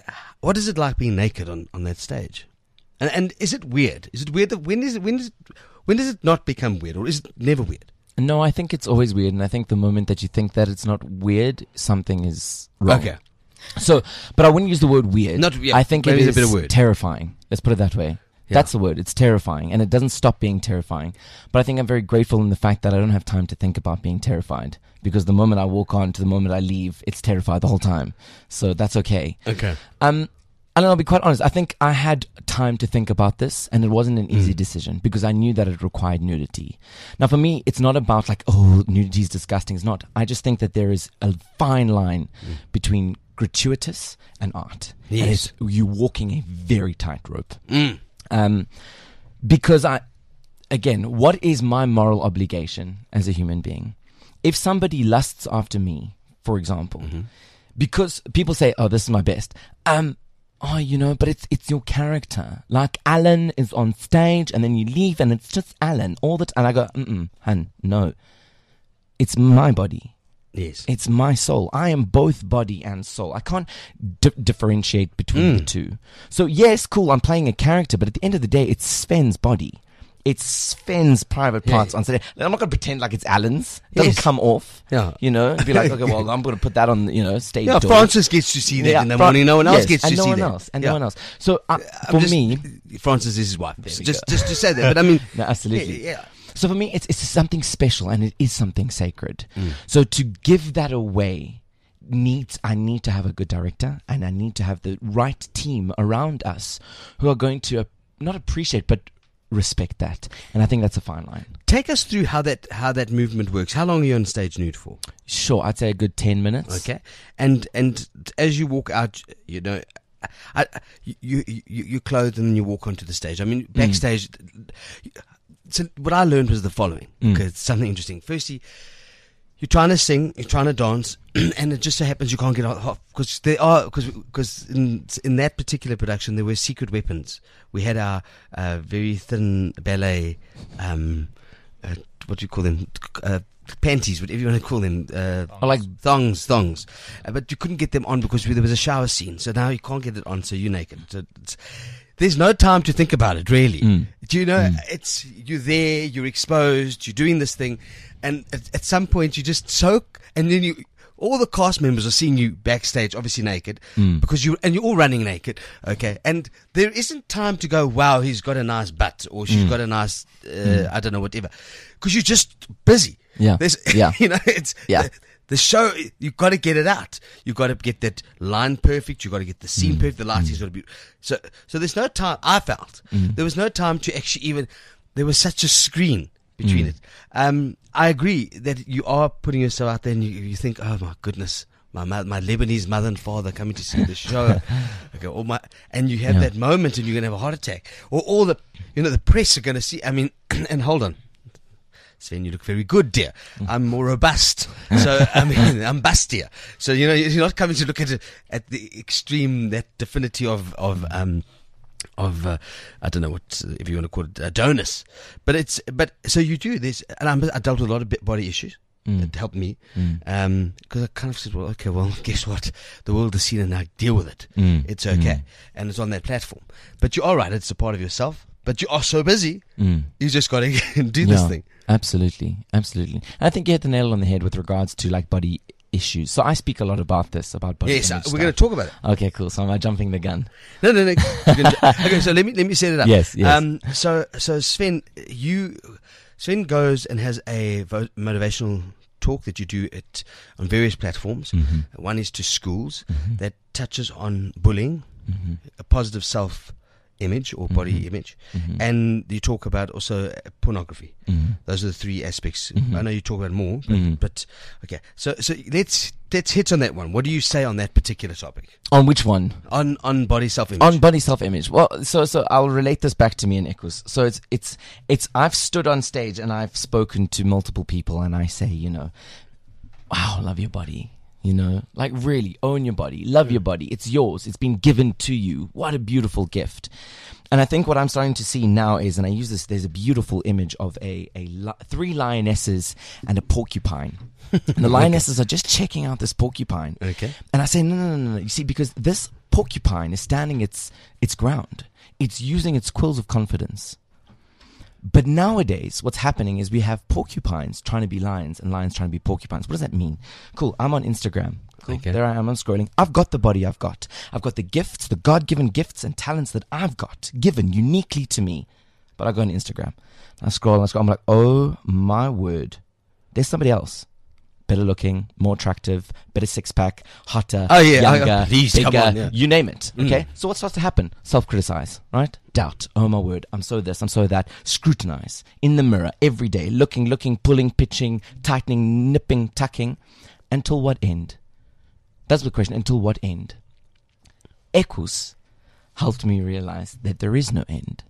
what is it like being naked on, on that stage? And and is it weird? Is it weird that when is it when is it, when does it not become weird, or is it never weird? No, I think it's always weird, and I think the moment that you think that it's not weird, something is wrong. Okay. So, but I wouldn't use the word weird. Not- yeah, I think it maybe is it's a better word. terrifying. Let's put it that way. Yeah. That's the word. It's terrifying, and it doesn't stop being terrifying. But I think I'm very grateful in the fact that I don't have time to think about being terrified, because the moment I walk on to the moment I leave, it's terrified the whole time. So that's okay. Okay. Um, and I'll be quite honest. I think I had time to think about this, and it wasn't an easy decision because I knew that it required nudity. Now, for me, it's not about like, oh, nudity is disgusting. It's not. I just think that there is a fine line between gratuitous and art. Yes. And it's you walking a very tight rope. Mm. Um, because I, again, what is my moral obligation as a human being? If somebody lusts after me, for example, Mm-hmm. because people say, "Oh, this is my best," um, oh, you know, but it's it's your character. Like Alan is on stage, and then you leave, and it's just Alan all the time. And I go, "Mm, hun, no, it's my body." Yes. It's my soul. I am both body and soul. I can't di- differentiate between the two. So yes, cool, I'm playing a character, but at the end of the day, it's Sven's body. It's Sven's private parts on stage. I'm not going to pretend like it's Alan's. It doesn't Yes. come off. Yeah. You know, be like, okay, well, I'm going to put that on, you know, stage Yeah, door. Francis gets to see that Yeah, in the Fran- morning. No one else yes, gets to and no see one that. else, and Yeah. no one else. So uh, I'm for just- me, Francis is his wife. we Just, go. just to say that. But I mean, no, absolutely. yeah. So for me, it's it's something special, and it is something sacred. Mm. So to give that away needs I need to have a good director, and I need to have the right team around us who are going to uh, not appreciate but respect that. And I think that's a fine line. Take us through how that how that movement works. How long are you on stage nude for? Sure, I'd say a good ten minutes. Okay, and and as you walk out, you know, I, I- you, you you you're clothed and then you walk onto the stage. I mean, backstage. So what I learned was the following. Mm. Okay, it's something interesting. Firstly, you're trying to sing, you're trying to dance, and it just so happens you can't get off because there are because because in in that particular production there were secret weapons. We had our uh, very thin ballet, um, uh, what do you call them? Uh, panties, whatever you want to call them, uh, Or like thongs, thongs. Uh, but you couldn't get them on because there was a shower scene. So now you can't get it on, so you're naked. So it's, there's no time to think about it, really. Mm. Do you know? It's you're there, you're exposed, you're doing this thing, and at, at some point you just soak, and then you. All the cast members are seeing you backstage, obviously naked, Mm. because you and you're all running naked. Okay, and there isn't time to go, "Wow, he's got a nice butt," or "She's Mm. got a nice, uh, I don't know, whatever," because you're just busy. Yeah. There's, Yeah. you know, it's Yeah. the, the show. You've got to get it out. You've got to get that line perfect. You've got to get the scene Mm. perfect. The lighting's got to be so. So there's no time. I felt Mm. there was no time to actually even. There was such a screen between Mm. it. Um, I agree that you are putting yourself out there, and you, you think, "Oh my goodness." My mo- my Lebanese mother and father coming to see the show, okay, or my, and you have Yeah. that moment, and you're gonna have a heart attack, or all the, you know, the press are gonna see. I mean, and hold on, Sven, you look very good, dear. I'm more robust, so I mean, I'm bustier. So you know, you're not coming to look at it at the extreme, that definity of of um of uh, I don't know what if you want to call it Adonis, but it's but so you do this, and I'm, I dealt with a lot of body issues. Mm. It helped me Mm. um, because I kind of said, well, okay, well, guess what? The world has seen it now. Deal with it. Mm. It's okay, Mm. and it's on that platform. But you're all right. It's a part of yourself. But you are so busy. Mm. You just got to do this Yeah, thing. Absolutely, absolutely. And I think you hit the nail on the head with regards to like body issues. So I speak a lot about this, about body Yes, uh, image we're stuff. going to talk about it. Okay, cool. So am I jumping the gun? No, no, no. You can- okay, so let me let me set it up. Yes, yes. Um, so so Sven, you Sven goes and has a vo- motivational talk that you do it on various platforms. Mhm. One is to schools Mhm. that touches on bullying, Mhm. a positive self image or body Mhm. image, Mhm. and you talk about also uh, pornography. Mhm. Those are the three aspects. Mhm. I know you talk about more, but, Mhm. but okay. So so let's let's hit on that one. What do you say on that particular topic? On which one? On on body self image. On body self-image. Well, so so I'll relate this back to me and Equus. So it's it's it's I've stood on stage and I've spoken to multiple people and I say, you know, wow, love your body. You know, like really own your body, love your body. It's yours. It's been given to you. What a beautiful gift. And I think what I'm starting to see now is, and I use this, there's a beautiful image of a, a li- three lionesses and a porcupine. And the lionesses are just checking out this porcupine. Okay. And I say, no, no, no, no. You see, because this porcupine is standing its its ground. It's using its quills of confidence. But nowadays, what's happening is we have porcupines trying to be lions and lions trying to be porcupines. What does that mean? Cool. I'm on Instagram. Cool. Okay. There I am. I'm scrolling. I've got the body I've got. I've got the gifts, the God-given gifts and talents that I've got, given uniquely to me. But I go on Instagram. I scroll and I scroll. I'm like, oh my word. There's somebody else. Better looking, more attractive, better six-pack, hotter, Oh, yeah. younger, Oh, please, come bigger, on, yeah. you name it. Mm. Okay? So what starts to happen? Self-criticize, right? Doubt. Oh, my word. I'm so this, I'm so that. Scrutinize. In the mirror, every day. Looking, looking, pulling, pitching, tightening, nipping, tucking. Until what end? That's the question. Until what end? Equus helped me realize that there is no end.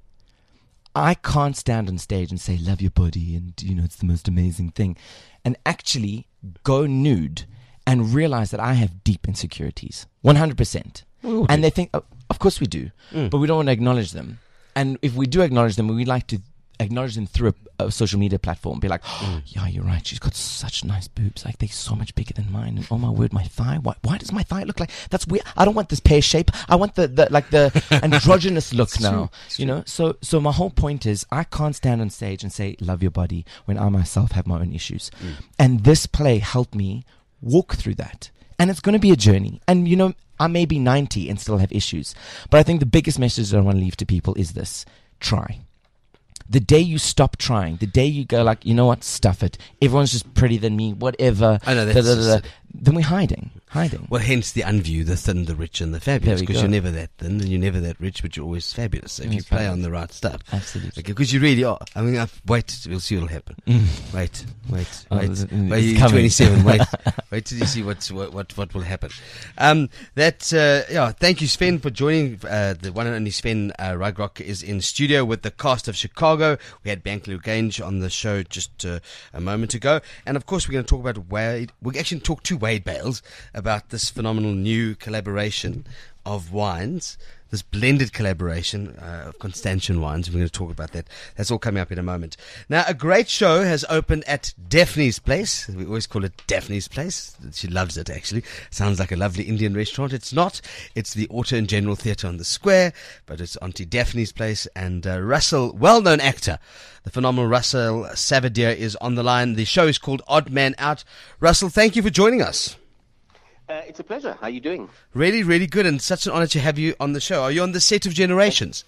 I can't stand on stage and say, love your body and, you know, it's the most amazing thing. And actually go nude and realize that I have deep insecurities. one hundred percent. And they think, oh, of course we do, mm. but we don't want to acknowledge them. And if we do acknowledge them, we like to acknowledge them through a, a social media platform. Be like, oh, yeah, you're right. She's got such nice boobs. Like, they're so much bigger than mine. And oh my word, my thigh. Why, why does my thigh look like? That's weird. I don't want this pear shape. I want the, the like the androgynous look now. You know. So so my whole point is, I can't stand on stage and say love your body when I myself have my own issues. Mm. And this play helped me walk through that. And it's going to be a journey. And you know, I may be ninety and still have issues. But I think the biggest message that I want to leave to people is this: try. The day you stop trying, the day you go like, you know what, stuff it. Everyone's just prettier than me, whatever. I know, that's da, da, da, da. just- Then we're hiding, hiding. Well, hence the unview, the thin, the rich, and the fabulous. There we Because go. you're never that thin, and you're never that rich, but you're always fabulous. So if you Yes, play fabulous. on the right stuff. Absolutely. Because you really are. I mean, I've, wait, we'll see what'll happen. Wait, wait, Oh, wait. it's- it's wait you're coming. twenty-seven. Wait, wait till you see what's, what what what will happen. Um, that uh, yeah. Thank you, Sven, for joining. Uh, the one and only Sven uh, Rugrock is in studio with the cast of Chicago. We had Bank Lugange on the show just uh, a moment ago, and of course we're going to talk about Wade. We actually talk to Wade Bales about this phenomenal new collaboration of wines. This blended collaboration uh, of Constantian wines. We're going to talk about that. That's all coming up in a moment. Now, a great show has opened at Daphne's Place. We always call it Daphne's Place. She loves it, actually. Sounds like a lovely Indian restaurant. It's not. It's the Auto and General Theatre on the Square, but it's Auntie Daphne's Place. And uh, Russell, well-known actor, the phenomenal Russell Savadir, is on the line. The show is called Odd Man Out. Russell, thank you for joining us. Uh, it's a pleasure. How are you doing? Really, really good, and such an honor to have you on the show. Are you on the set of Generations?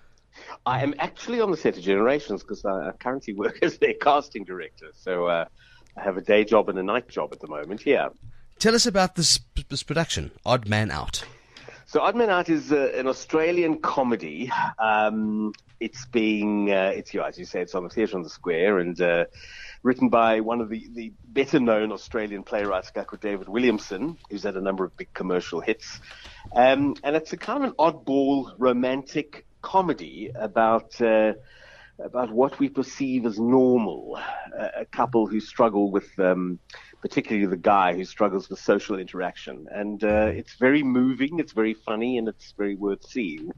I am actually on the set of Generations because I currently work as their casting director. So uh, I have a day job and a night job at the moment. Yeah. Tell us about this, this production, Odd Man Out. So Odd Man Out is uh, an Australian comedy. Um, it's being, uh, it's you know, as you say, it's on the Theatre on the Square, and uh, written by one of the, the better-known Australian playwrights, a guy called David Williamson, who's had a number of big commercial hits. Um, and it's a kind of an oddball romantic comedy about uh, about what we perceive as normal. Uh, a couple who struggle with, um, particularly the guy who struggles with social interaction. And uh, it's very moving, it's very funny, and it's very worth seeing.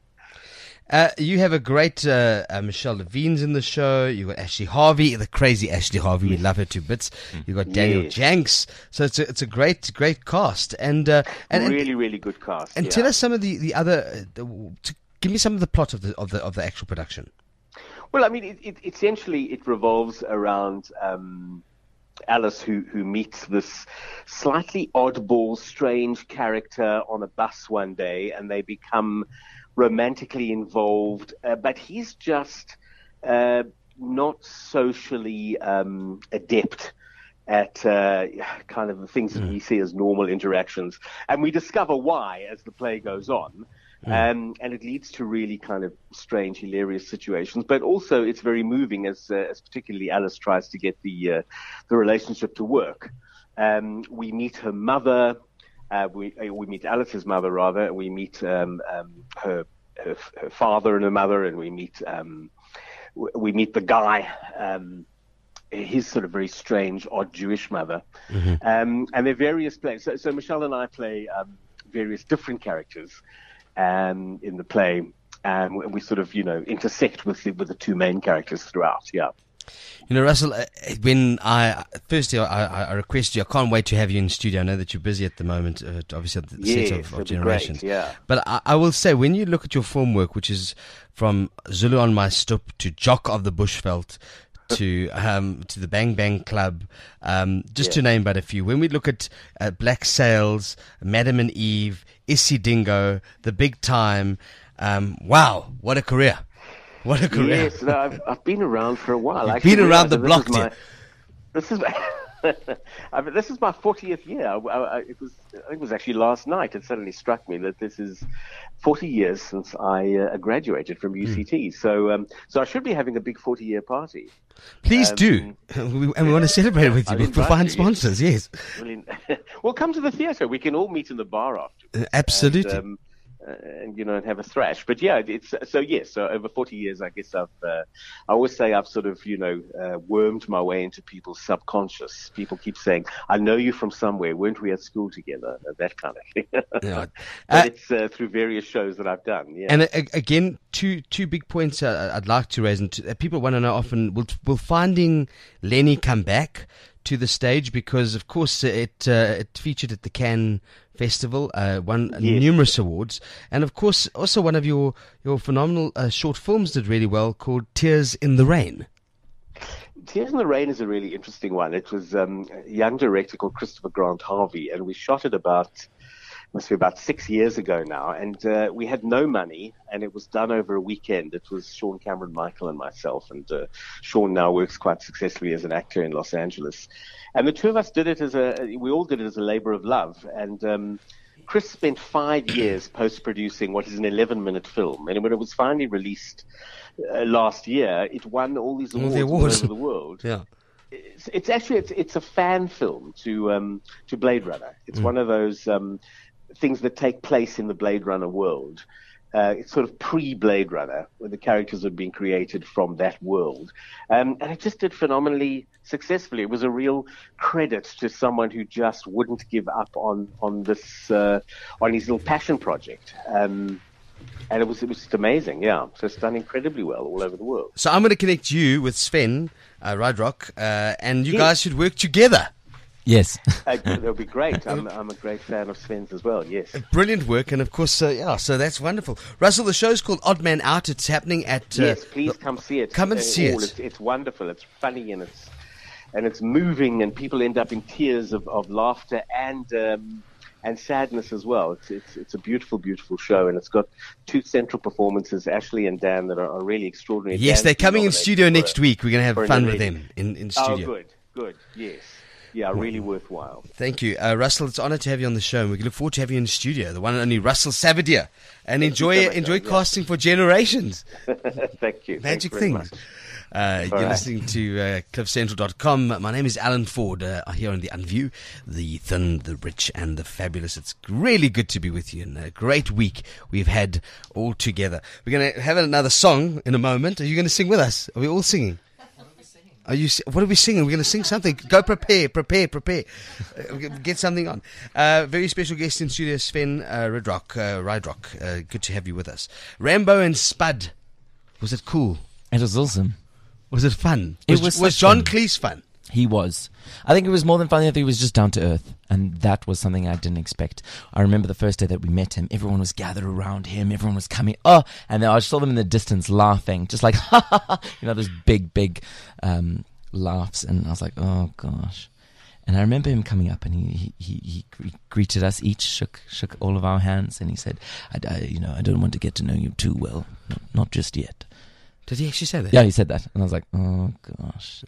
Uh, you have a great uh, uh, Michelle Levine's in the show. You've got Ashley Harvey, the crazy Ashley Harvey. We love her to bits. You've got Daniel Yes. Janks. So it's a, it's a great, great cast. And uh, and, and- really, really good cast. and yeah. tell us some of the the other. Uh, the, to, give me some of the plot of the of the of the actual production. Well, I mean, it, it, essentially it revolves around um, Alice, who who meets this slightly oddball, strange character on a bus one day, and they become romantically involved. Uh, but he's just uh, not socially um, adept at uh, kind of the things that we see as normal interactions, and we discover why as the play goes on. Um, and it leads to really kind of strange, hilarious situations. But also, it's very moving, as uh, as particularly Alice tries to get the uh, the relationship to work. Um, we meet her mother. Uh, we uh, we meet Alice's mother, rather. We meet um, um, her, her her father and her mother, and we meet um, w- we meet the guy. Um, his sort of very strange, odd Jewish mother. Mm-hmm. Um, and there are various plays. So, so Michelle and I play um, various different characters. Um, in the play, and we, we sort of, you know, intersect with the, with the two main characters throughout. Yeah. You know, Russell, uh, when I, firstly, I, I request you, I can't wait to have you in studio. I know that you're busy at the moment, uh, obviously, at the Yes, set of, of it'd be Generations. great, yeah. But I, I will say, when you look at your film work, which is from Zulu on My Stoep to Jock of the Bushveld to um, to the Bang Bang Club, um, just Yeah. to name but a few. When we look at uh, Black Sails, Madam and Eve, Issy Dingo, The Big Time, um, wow, what a career. What a career. Yes, no, I've, I've been around for a while. You've I actually been around the realized block, that This is my, this is, I mean, this is my fortieth year. I, I, it was, I think it was actually last night. It suddenly struck me that this is forty years since I uh, graduated from U C T. Mm. So, um, so I should be having a big forty-year party. Please um, do, we, and we want to celebrate it with you. We'll find sponsors. Yes. Well, well, come to the theatre. We can all meet in the bar after. Uh, absolutely. And, um, Uh, and you know, and have a thrash. But yeah, it's so yes. So over forty years, I guess I've. Uh, I always say I've sort of, you know, uh, wormed my way into people's subconscious. People keep saying, "I know you from somewhere. Weren't we at school together?" That kind of thing. Yeah. But Uh, it's uh, through various shows that I've done. Yeah. And uh, again, two two big points uh, I'd like to raise, and to, uh, people want to know often: will will finding Lenny come back to the stage? Because of course it uh, it featured at the Cannes Festival, uh, won Yes. numerous awards, and of course also one of your your phenomenal uh, short films did really well, called Tears in the Rain. Tears in the Rain is a really interesting one. It was um, a young director called Christopher Grant Harvey, and we shot it about, must be about six years ago now, and uh, we had no money, and it was done over a weekend. It was Sean Cameron Michael and myself, and uh, Sean now works quite successfully as an actor in Los Angeles. And the two of us did it as a, we all did it as a labor of love, and um, Chris spent five years post-producing what is an eleven-minute film, and when it was finally released uh, last year, it won all these All awards, the all awards. over the world. Yeah. It's, it's actually it's it's a fan film to um, to Blade Runner. It's Mm. one of those um, things that take place in the Blade Runner world. Uh, it's sort of pre-Blade Runner, where the characters had been created from that world. Um, and it just did phenomenally successfully. It was a real credit to someone who just wouldn't give up on, on this, uh, on his little passion project. Um, and it was, it was just amazing, yeah. So it's done incredibly well all over the world. So I'm going to connect you with Sven uh, Rydrock, uh, and you Yes. guys should work together. Yes. Uh, that'll be great. I'm, I'm a great fan of Sven's as well, yes. Brilliant work, and of course, uh, yeah, so that's wonderful. Russell, the show's called Odd Man Out. It's happening at... Uh, Yes, please come see it. Come and Uh, see all. it. It's, it's wonderful. It's funny and it's and it's moving, and people end up in tears of, of laughter and um, and sadness as well. It's, it's it's a beautiful, beautiful show, and it's got two central performances, Ashley and Dan, that are, are really extraordinary. Yes, Dan's they're been coming in nominated studio for next a- week. We're going to for have an fun with Emmy. them in, in Oh, studio. good, good, yes. Yeah, really worthwhile. Thank you. Uh, Russell, it's an honor to have you on the show, and we look forward to having you in the studio, the one and only Russell Savadier. And enjoy so much, enjoy yeah. casting for Generations. Thank you. Thanks Magic very things. much. Uh, you're right. listening to uh, cliff central dot com. My name is Alan Ford, uh, here on The Unview, the thin, the rich, and the fabulous. It's really good to be with you, and a great week we've had all together. We're going to have another song in a moment. Are you going to sing with us? Are we all singing? Are you? si- What are we singing? We're going to sing something. Go prepare, prepare, prepare. Uh, get something on. Uh, very special guest in studio, Sven uh, Rydrock. Uh, Rydrock. Uh, good to have you with us. Rambo and Spud. Was it cool? It was awesome. Was it fun? It Was, was was such John fun. Cleese fun? He was. I think it was more than funny. I think he was just down to earth. And that was something I didn't expect. I remember the first day that we met him, everyone was gathered around him. Everyone was coming. Oh, and then I saw them in the distance laughing, just like, ha ha ha. You know, those big, big um, laughs. And I was like, oh, gosh. And I remember him coming up, and he, he, he, he greeted us each, shook shook all of our hands, and he said, I, I, you know, I don't want to get to know you too well. Not, not just yet. Did he actually say that? Yeah, he said that. And I was like, oh, gosh.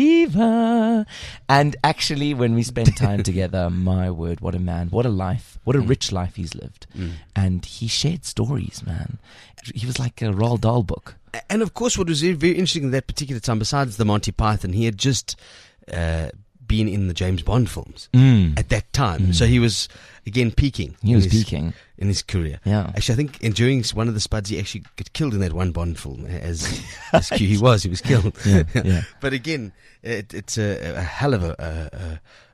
Diva. And actually, when we spent time together, my word, what a man. What a life. What a Mm. rich life he's lived. Mm. And he shared stories, man. He was like a Roald Dahl book. And of course, what was very, very interesting at that particular time, besides the Monty Python, he had just uh, been in the James Bond films Mm. at that time. Mm. So he was, again, peaking. He in was his, peaking. in his career. Yeah. Actually, I think in during one of the Spuds, he actually got killed in that one Bond film. As, as Q, he was, he was killed. Yeah, yeah. But again, it, it's a, a hell of a, a,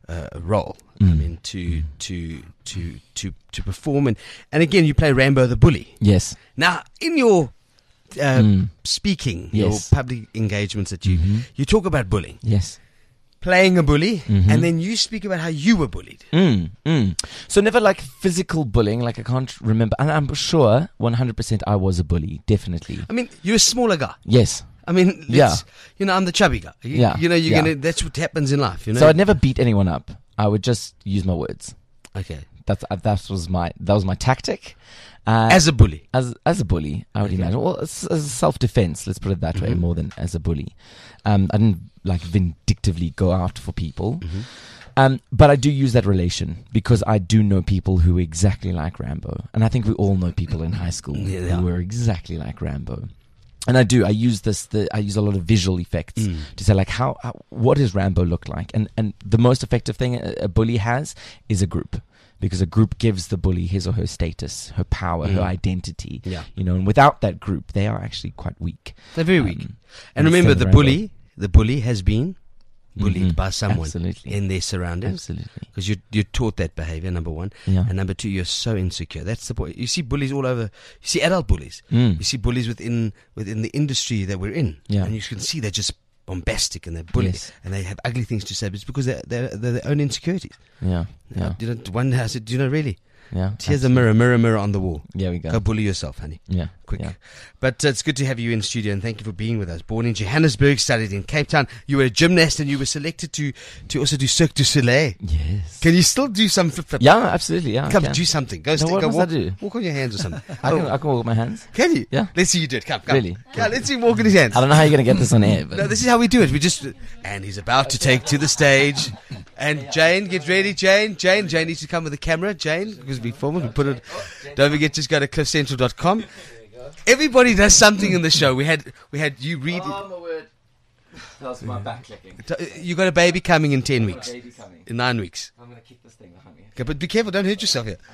uh, role. I mean, to to to to to perform, and and again, you play Rambo the bully. Yes. Now, in your uh, Mm. speaking, Yes. your public engagements that you Mhm. you talk about bullying, Yes. playing a bully, Mhm. and then you speak about how you were bullied. Mm, mm. So never like physical bullying. Like I can't remember, and I'm sure one hundred percent I was a bully. Definitely. I mean, you're a smaller guy. Yes. I mean, Yeah. let's- you know, I'm the chubby guy. You, Yeah, you know, you're yeah. gonna. That's what happens in life. You know. So I'd never beat anyone up. I would just use my words. Okay. That's uh, that was my that was my tactic. Uh, As a bully. as as a bully, I would Okay. imagine. Well, as, as self defense, let's put it that way, Mhm. more than as a bully. Um, I didn't like vindictively go out for people. Mm-hmm. Um, but I do use that relation because I do know people who are exactly like Rambo, and I think we all know people in high school Yeah, they who are. are exactly like Rambo. And I do. I use this. The, I use a lot of visual effects Mm. to say, like, how, how, what does Rambo look like? And and the most effective thing a, a bully has is a group, because a group gives the bully his or her status, her power, her Mm. identity. Yeah. You know, and without that group, they are actually quite weak. They're very weak. Um, And instead remember, of the Rambo. bully, the bully has been bullied Mhm. by someone Absolutely. in their surroundings. Absolutely. Because you you're taught that behavior. Number one, Yeah. and number two, you're so insecure. That's the point. You see bullies all over. You see adult bullies. Mm. You see bullies within within the industry that we're in. Yeah. And you can see they're just bombastic and they're bullies Yes. and they have ugly things to say. But it's because they're they're, they're their own insecurities. Yeah. Yeah. Uh, you know, one has it. Do you know really? Yeah. Here's a mirror, mirror, mirror on the wall. Yeah, we go. Go bully yourself, honey. Yeah. Quick. Yeah. But uh, it's good to have you in studio, and thank you for being with us. Born in Johannesburg, studied in Cape Town. You were a gymnast, and you were selected to, to also do Cirque du Soleil. Yes. Can you still do some flip flip? Yeah, absolutely. Yeah. I Come, can. do something. Go, No, st- what go must walk, I do? walk on your hands or something. I can, Oh, I can walk with my hands. can you? Yeah. Let's see you do it. Come, come. Really? Yeah, let's see him walk on his hands. I don't know how you're going to get this on air, but No, this is how we do it. We just, and he's about to take to the stage. And Jane, get ready, Jane. Jane, Jane needs to come with the camera. Jane, because we film it, we put it. Don't forget, just go to cliff central dot com. Everybody does something in the show. We had, we had you read. my word. That was my back clicking. You got a baby coming in ten weeks, Baby coming. in nine weeks. I'm going to kick this thing behind me. Okay, but be careful. Don't hurt yourself here.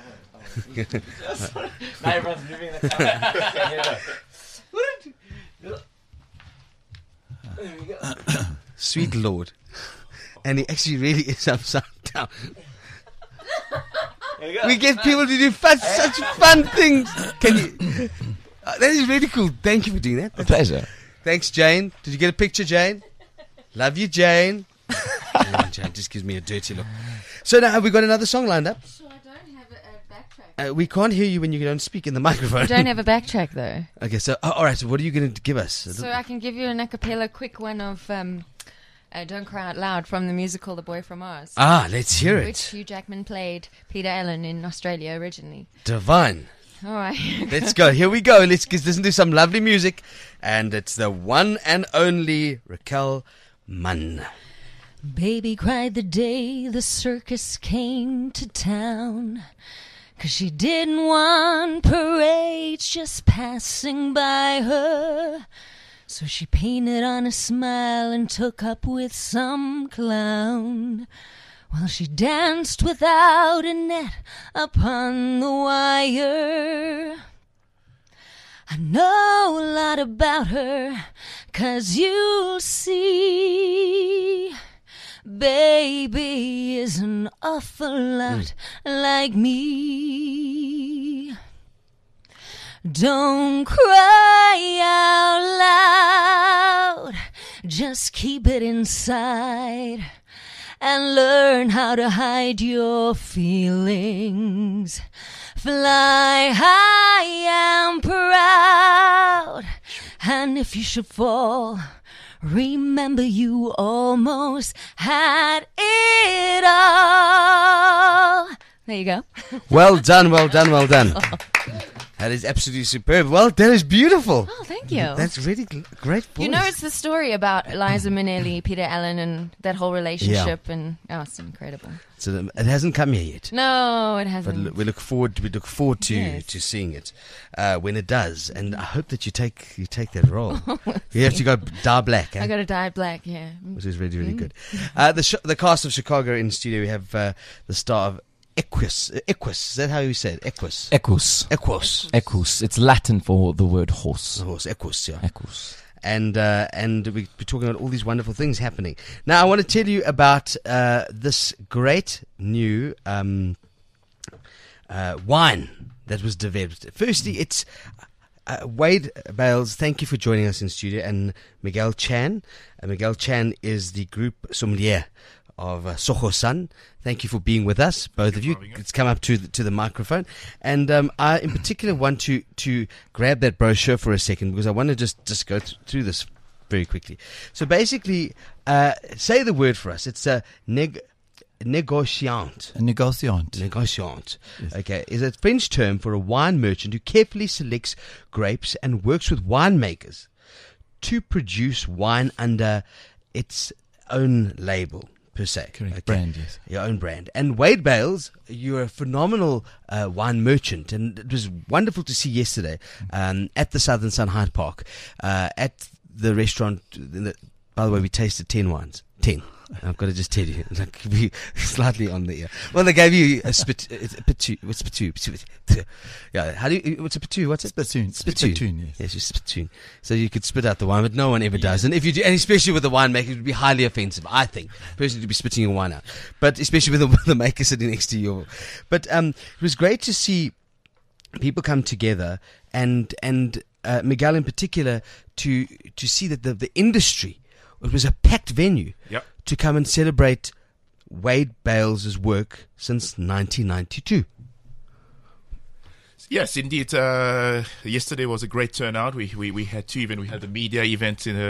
Now everyone's moving the camera. There we go. Sweet Lord. And he actually really is upside down. There we go. We get people to do fun, such fun things. Can you? Uh, that is really cool. Thank you for doing that. A pleasure. Thanks, Jane. Did you get a picture, Jane? Love you, Jane. Oh, Jane just gives me a dirty look. So now have we got another song lined up? So I don't have a, a backtrack. Uh, we can't hear you when you don't speak in the microphone. I don't have a backtrack though. Okay, so oh, all right. So what are you going to give us? So I can give you an a cappella quick one of um, uh, Don't Cry Out Loud from the musical The Boy From Mars. Ah, let's hear it. Which Hugh Jackman played Peter Allen in Australia originally. Divine. All right. Let's go. Here we go. Let's get- listen to some lovely music. And it's the one and only Raquel Mann. Baby cried the day the circus came to town, 'cause she didn't want parades just passing by her. So she painted on a smile and took up with some clown, while she danced without a net upon the wire. I know a lot about her, 'cause you'll see, baby is an awful lot like me. Don't cry out loud, just keep it inside and learn how to hide your feelings. Fly high and proud, and if you should fall, remember you almost had it all. There you go. Well done, well done, well done. That is absolutely superb. Well, that is beautiful. Oh, thank you. That's really gl- great voice. You know, it's the story about Liza Minnelli, Peter Allen, and that whole relationship, and oh, it's incredible. So um, it hasn't come here yet. No, it But hasn't. look, we look forward. We look forward to Yes. to seeing it uh, when it does, and I hope that you take you take that role. You have to go dye black, eh? I got to dye black, yeah. Which is really really Mm. good. Uh, the sh- the cast of Chicago in studio. We have uh, the star of Equus. Uh, Equus. Is that how you say it? Equus. Equus. Equus. Equus. It's Latin for the word horse. The horse. Equus. Yeah. Equus. and uh, and we'll be talking about all these wonderful things happening. Now, I want to tell you about uh, this great new um, uh, wine that was developed. Firstly, it's uh, Wade Bales. Thank you for joining us in studio, and Miguel Chan. Uh, Miguel Chan is the group sommelier of uh, Sohosan. Thank you for being with us, both of you. Let's come up to the, to the microphone. And um, I, in particular, want to, to grab that brochure for a second because I want to just, just go th- through this very quickly. So basically, uh, say the word for us. It's a neg- négociant. A négociant. Négociant. Yes. Okay. Is a French term for a wine merchant who carefully selects grapes and works with winemakers to produce wine under its own label. Per se. Correct. Okay. Brand, yes. Your own brand. And Wade Bales, you're a phenomenal uh, wine merchant, and it was wonderful to see yesterday um, at the Southern Sun Hyde Park, uh, at the restaurant. In the, by the way, we tasted ten wines. Ten. I've got to just tell you, like, we slightly on the ear. Well, they gave you a spit, a pitu, what's pitu? Pitu. Yeah, how do you, what's a pitu? What's it? Spittoon. Spittoon. Spittoon, yes. Yes, you spittoon. So you could spit out the wine, but no one ever does. And if you do, and especially with the winemaker, it would be highly offensive, I think, personally, to be spitting your wine out. But especially with the, the maker sitting next to you. But um, it was great to see people come together, and and uh, Miguel in particular, to to see that the the industry, it was a packed venue. Yep. To come and celebrate Wade Bales' work since nineteen ninety-two. Yes, indeed. Uh, yesterday was a great turnout. We, we we had two events. We had the media event in,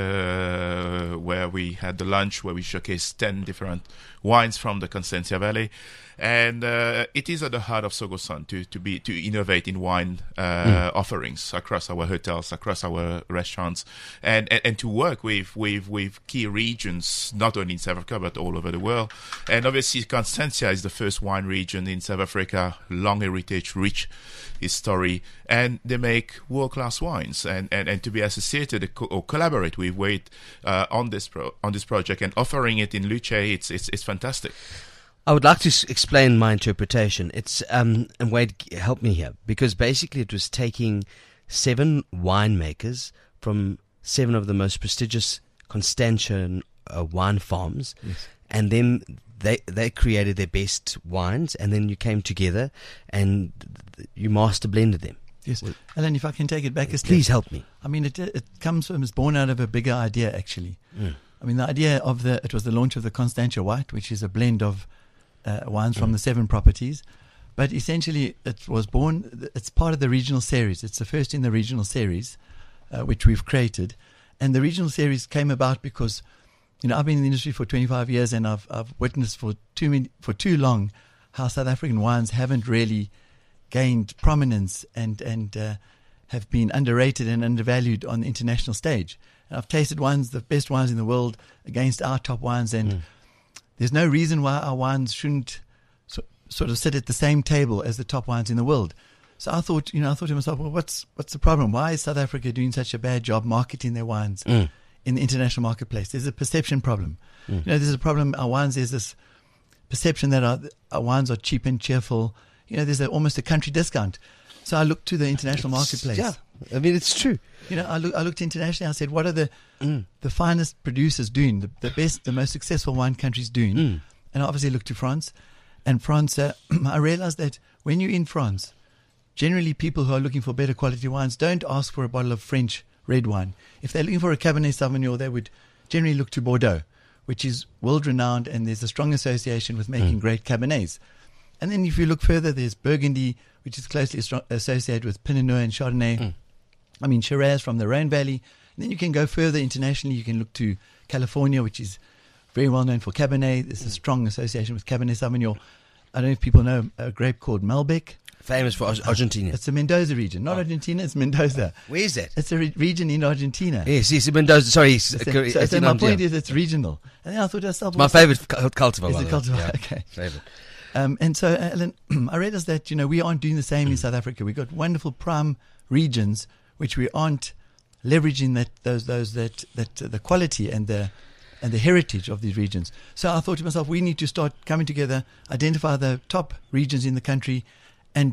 uh, where we had the lunch where we showcased ten different wines from the Constantia Valley, and uh, it is at the heart of Sohosan to to be to innovate in wine uh, mm. offerings across our hotels, across our restaurants, and, and, and to work with, with with key regions, not only in South Africa but all over the world. And obviously, Constantia is the first wine region in South Africa, long heritage, rich history, and they make world-class wines. And, and, and to be associated or collaborate with Wade uh, on this pro- on this project and offering it in Luce, it's it's it's fantastic. I would like to s- explain my interpretation. It's um, and Wade, help me here, because basically it was taking seven winemakers from seven of the most prestigious Constantian uh, wine farms, yes. and then they they created their best wines, and then you came together and th- you master blended them. Yes, Alan, if I can take it back a step. Please help me. I mean, it it comes from, it's born out of a bigger idea, actually. Mm. I mean, the idea of the, it was the launch of the Constantia White, which is a blend of uh, wines mm. from the seven properties. But essentially, it was born, it's part of the regional series. It's the first in the regional series, uh, which we've created. And the regional series came about because, you know, I've been in the industry for twenty-five years, and I've I've witnessed for too many, for too long how South African wines haven't really gained prominence and and uh, have been underrated and undervalued on the international stage. And I've tasted wines, the best wines in the world, against our top wines, and mm. there's no reason why our wines shouldn't so, sort of sit at the same table as the top wines in the world. So I thought, you know, I thought to myself, well, what's what's the problem? Why is South Africa doing such a bad job marketing their wines mm. in the international marketplace? There's a perception problem. Mm. You know, there's a problem. Our wines, there's this perception that our, our wines are cheap and cheerful. You know, there's a, almost a country discount. So I looked to the international marketplace. Yeah, I mean, it's true. You know, I, look, I looked internationally. I said, what are the mm. the finest producers doing, the, the best, the most successful wine countries doing? Mm. And I obviously looked to France. And France, uh, I realized that when you're in France, generally people who are looking for better quality wines don't ask for a bottle of French red wine. If they're looking for a Cabernet Sauvignon, they would generally look to Bordeaux, which is world-renowned, and there's a strong association with making Mm. great Cabernets. And then if you look further, there's Burgundy, which is closely astro- associated with Pinot Noir and Chardonnay. Mm. I mean, Shiraz from the Rhone Valley. And then you can go further internationally. You can look to California, which is very well known for Cabernet. There's a strong association with Cabernet Sauvignon. I don't know if people know a grape called Malbec. Famous for Ar- Argentina. It's the Mendoza region. Not Oh. Argentina, it's Mendoza. Where is that? It's a re- region in Argentina. Yes, yes, Mendoza. Sorry, it's, So, uh, so, it's so in my Argentina. point is it's regional. And then I thought to myself, It's my what's- favorite cul- cultivar. Is by it the way. cultivar? Yeah, Okay. favorite. Um, and so, Alan, I realized that, you know, we aren't doing the same in South Africa. We've got wonderful prime regions, which we aren't leveraging that those those that that uh, the quality and the and the heritage of these regions. So I thought to myself, we need to start coming together, identify the top regions in the country, and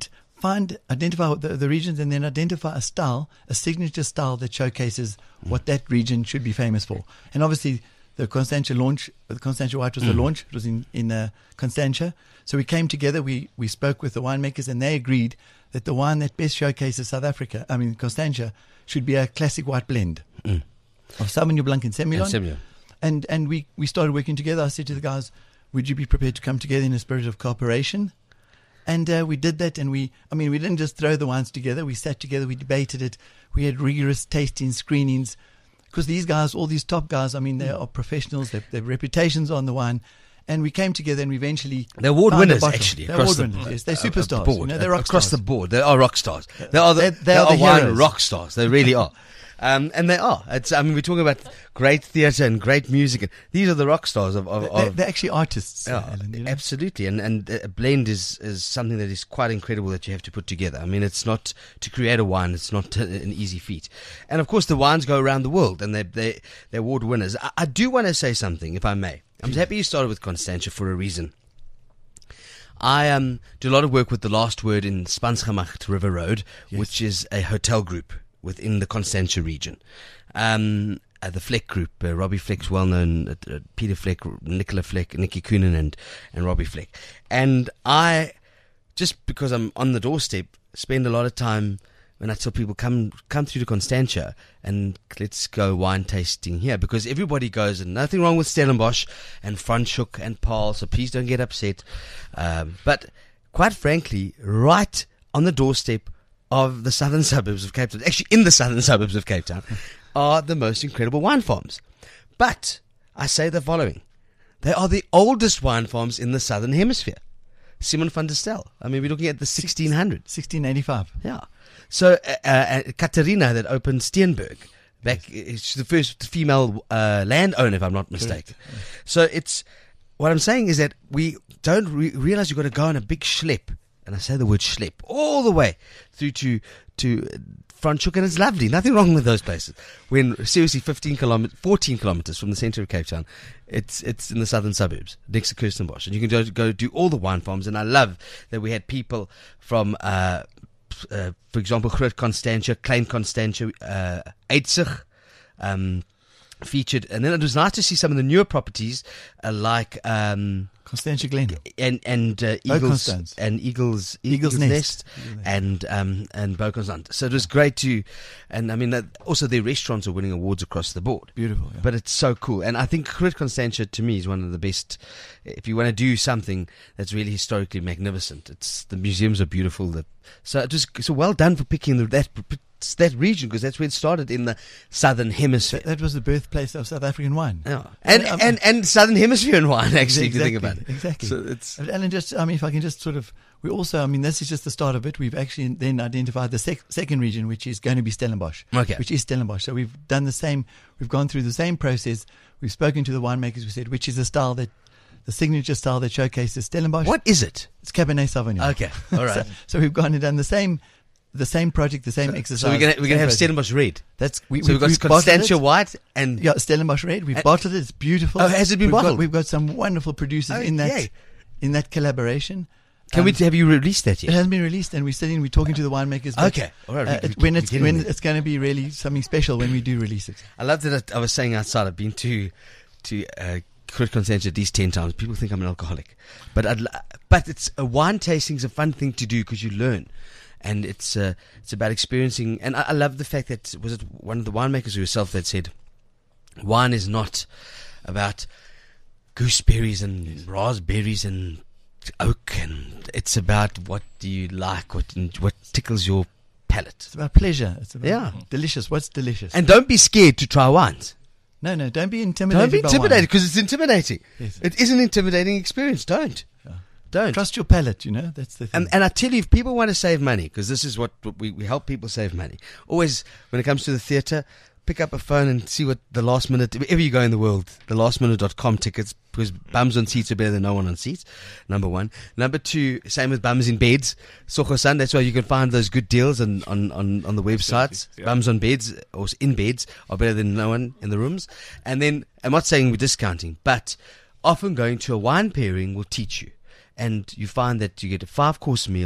find, identify the, the regions, and then identify a style, a signature style that showcases mm. what that region should be famous for. And obviously, the Constantia launch, the Constantia White was mm. the launch. It was in in uh, Constantia. So we came together. We we spoke with the winemakers, and they agreed that the wine that best showcases South Africa, I mean Constantia, should be a classic white blend mm. of Sauvignon Blanc and Semillon. And Semillon. And and we we started working together. I said to the guys, "Would you be prepared to come together in a spirit of cooperation?" And uh, we did that, and we, I mean, we didn't just throw the wines together. We sat together, we debated it. We had rigorous tasting screenings. Because these guys, all these top guys, I mean, they are professionals. They have reputations on the wine. And we came together and we eventually... They're award winners, actually. They're award winners, yes. They're superstars. Board, you know, they're rock across stars. the board. They are rock stars. They are the, they, they they are are the wine heroes. rock stars. They really are. Um, and they are. It's, I mean, we're talking about great theatre and great music. And these are the rock stars of... of, they're, of they're actually artists, yeah, Alan, you know? Absolutely. And, and a blend is, is something that is quite incredible that you have to put together. I mean, it's not... To create a wine, it's not an easy feat. And, of course, the wines go around the world, and they, they, they're award winners. I, I do want to say something, if I may. I'm happy you started with Constantia for a reason. I um, do a lot of work with The Last Word in Spansgemacht River Road, yes. which is a hotel group within the Constantia region. Um, uh, the Fleck Group, uh, Robbie Fleck's well-known, uh, uh, Peter Fleck, Nicola Fleck, Nicky Coonan, and, and Robbie Fleck. And I, just because I'm on the doorstep, spend a lot of time when I tell people, come come through to Constantia and let's go wine tasting here. Because everybody goes, and nothing wrong with Stellenbosch and Franschhoek and Paarl, so please don't get upset. Um, but quite frankly, right on the doorstep of the southern suburbs of Cape Town, actually in the southern suburbs of Cape Town, are the most incredible wine farms. But I say the following. They are the oldest wine farms in the southern hemisphere. Simon van der Stel. I mean, we're looking at the sixteen hundreds. sixteen eighty-five. Yeah. So, uh, uh, Katarina that opened Steenberg, back, yes. She's the first female uh, landowner, if I'm not mistaken. Yes. So, it's, what I'm saying is that we don't re- realize you've got to go on a big schlep, and I say the word schlep, all the way through to, to Franschhoek, and it's lovely. Nothing wrong with those places. When, seriously, fifteen kilometers, fourteen kilometers from the center of Cape Town, it's it's in the southern suburbs, next to Kirstenbosch. And you can go, go do all the wine farms, and I love that we had people from... Uh, Uh, for example, Groot Constantia, Klein Constantia, uh, Eitzig, um, featured. And then it was nice to see some of the newer properties uh, like um, Constantia Glen and and uh, Eagles and Eagles Eagles, Eagles Nest, Nest. Eagles and um, and Beauconstand. So it was great to, and I mean uh, also their restaurants are winning awards across the board. Beautiful, yeah. But it's so cool, and I think Groot Constantia to me is one of the best. If you want to do something that's really historically magnificent, it's the museums are beautiful. The, so it was so well done for picking the, that. that region, because that's where it started in the southern hemisphere. That, that was the birthplace of South African wine. Yeah. And, and, and, and southern hemisphere wine, actually, exactly, if you think about it. Exactly. So it's and just, I mean, if I can just sort of, we also, I mean, this is just the start of it. We've actually then identified the sec- second region, which is going to be Stellenbosch. Okay. Which is Stellenbosch. So we've done the same, we've gone through the same process. We've spoken to the winemakers. We said, which is the style that, the signature style that showcases Stellenbosch. What is it? It's Cabernet Sauvignon. Okay. All right. so, so we've gone and done the same The same project, the same so, exercise. So we're gonna we're gonna have project. Stellenbosch Red. That's we, so we, we've got we've Constantia White and yeah, Stellenbosch Red. We've bottled it. It's beautiful. Oh, has it been we've bottled? Got, we've got some wonderful producers oh, in that yay. in that collaboration. Can um, we have you released that yet? It hasn't been released, and we're sitting. We're talking to the winemakers. But, okay, all right. Uh, we, it, we, when we it's when it's going to be really something special when we do release it. I love that. I was saying outside. I've been to to. Uh, Groot Constantia at least ten times. People think I'm an alcoholic, but I'd, but it's a wine tasting is a fun thing to do because you learn, and it's uh, it's about experiencing. And I, I love the fact that was it one of the winemakers herself that said, wine is not about gooseberries and raspberries and oak, and it's about what do you like, what what tickles your palate. It's about pleasure. It's about yeah, delicious. What's delicious? And don't be scared to try wines. No, no, don't be intimidated. Don't be by intimidated wine. because it's intimidating. Yes. It is an intimidating experience. Don't. Yeah. Don't. Trust your palate, you know. That's the thing. And, and I tell you, if people want to save money, because this is what we, we help people save money. Always, when it comes to the theatre, pick up a phone and see what the last minute, wherever you go in the world, the last minute dot com tickets, because bums on seats are better than no one on seats, number one. Number two, same with bums in beds. Socho-san, that's why you can find those good deals on, on, on, on the websites. Yeah. Bums on beds or in beds are better than no one in the rooms. And then, I'm not saying we're discounting, but often going to a wine pairing will teach you. And you find that you get a five-course meal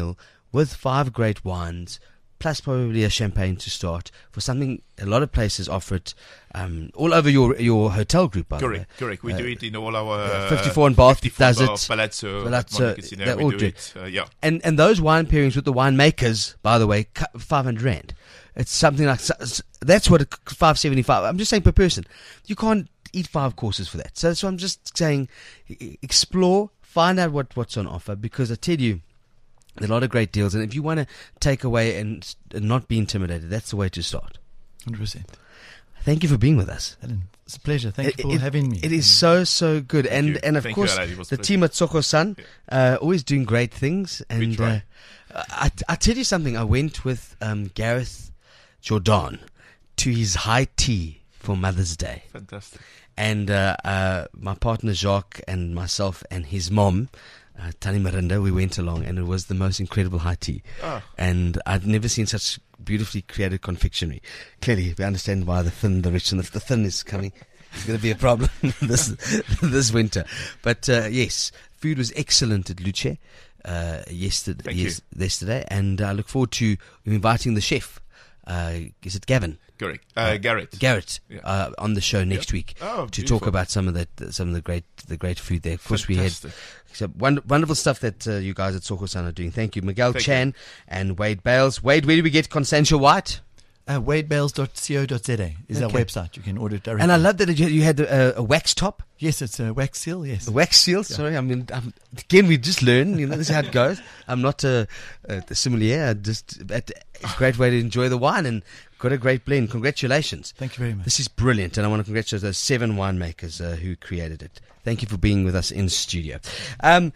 with five great wines, plus probably a champagne to start, for something a lot of places offer it um, all over your your hotel group, by Correct, the way. correct. We Uh, do it in all our uh, uh, fifty-four in Bath fifty-four does Bath, it. Palazzo, Palazzo, Monte Cassino, they we all do do it. Uh, yeah. And and those wine pairings with the winemakers, by the way, cu- five hundred rand. It's something like s- that's what a five seventy five. I'm just saying per person. You can't eat five courses for that. So so I'm just saying, e- explore, find out what, what's on offer, because I tell you, there are a lot of great deals. And if you want to take away and, and not be intimidated, that's the way to start. one hundred percent. Thank you for being with us. Alan, it's a pleasure. Thank It- you for it- having me. It is so, so good. Thank and you. and of Thank you, course, Alan. It was the a team at Soko-san, uh, always doing great things. We And try. uh, I, I tell you something, I went with um, Gareth Jordan to his high tea for Mother's Day. Fantastic. And uh, uh, my partner Jacques and myself and his mom, uh, Tani Marinda, we went along, and it was the most incredible high tea. Ah. And I'd never seen such beautifully created confectionery. Clearly, we understand why the thin, the rich, and the, the thin is coming. It's going to be a problem this this winter. But uh, yes, food was excellent at Luce uh, yesterday, Thank yes, yesterday, and I look forward to inviting the chef. Uh, is it Gavin? Correct. Uh, Garrett. Garrett Yeah. uh, on the show next Yeah. week Oh, to beautiful. talk about some of that, some of the great, the great food there. Of course, Fantastic. we had some wonder, wonderful stuff that uh, you guys at Soko-san are doing. Thank you, Miguel Thank Chan and Wade Bales. Wade, where do we get Constantia White? Uh, wade bales dot co dot z a is our Okay. website. You can order it directly. And I love that you, you had a, a wax top, Yes, it's a wax seal, yes. a wax seal. Sorry, I mean, I'm, again, we just learn. You know, this is how it goes. I'm not a, a, a sommelier. I just but it's a great way to enjoy the wine, and got a great blend. Congratulations. Thank you very much. This is brilliant, and I want to congratulate those seven winemakers uh, who created it. Thank you for being with us in studio. Um,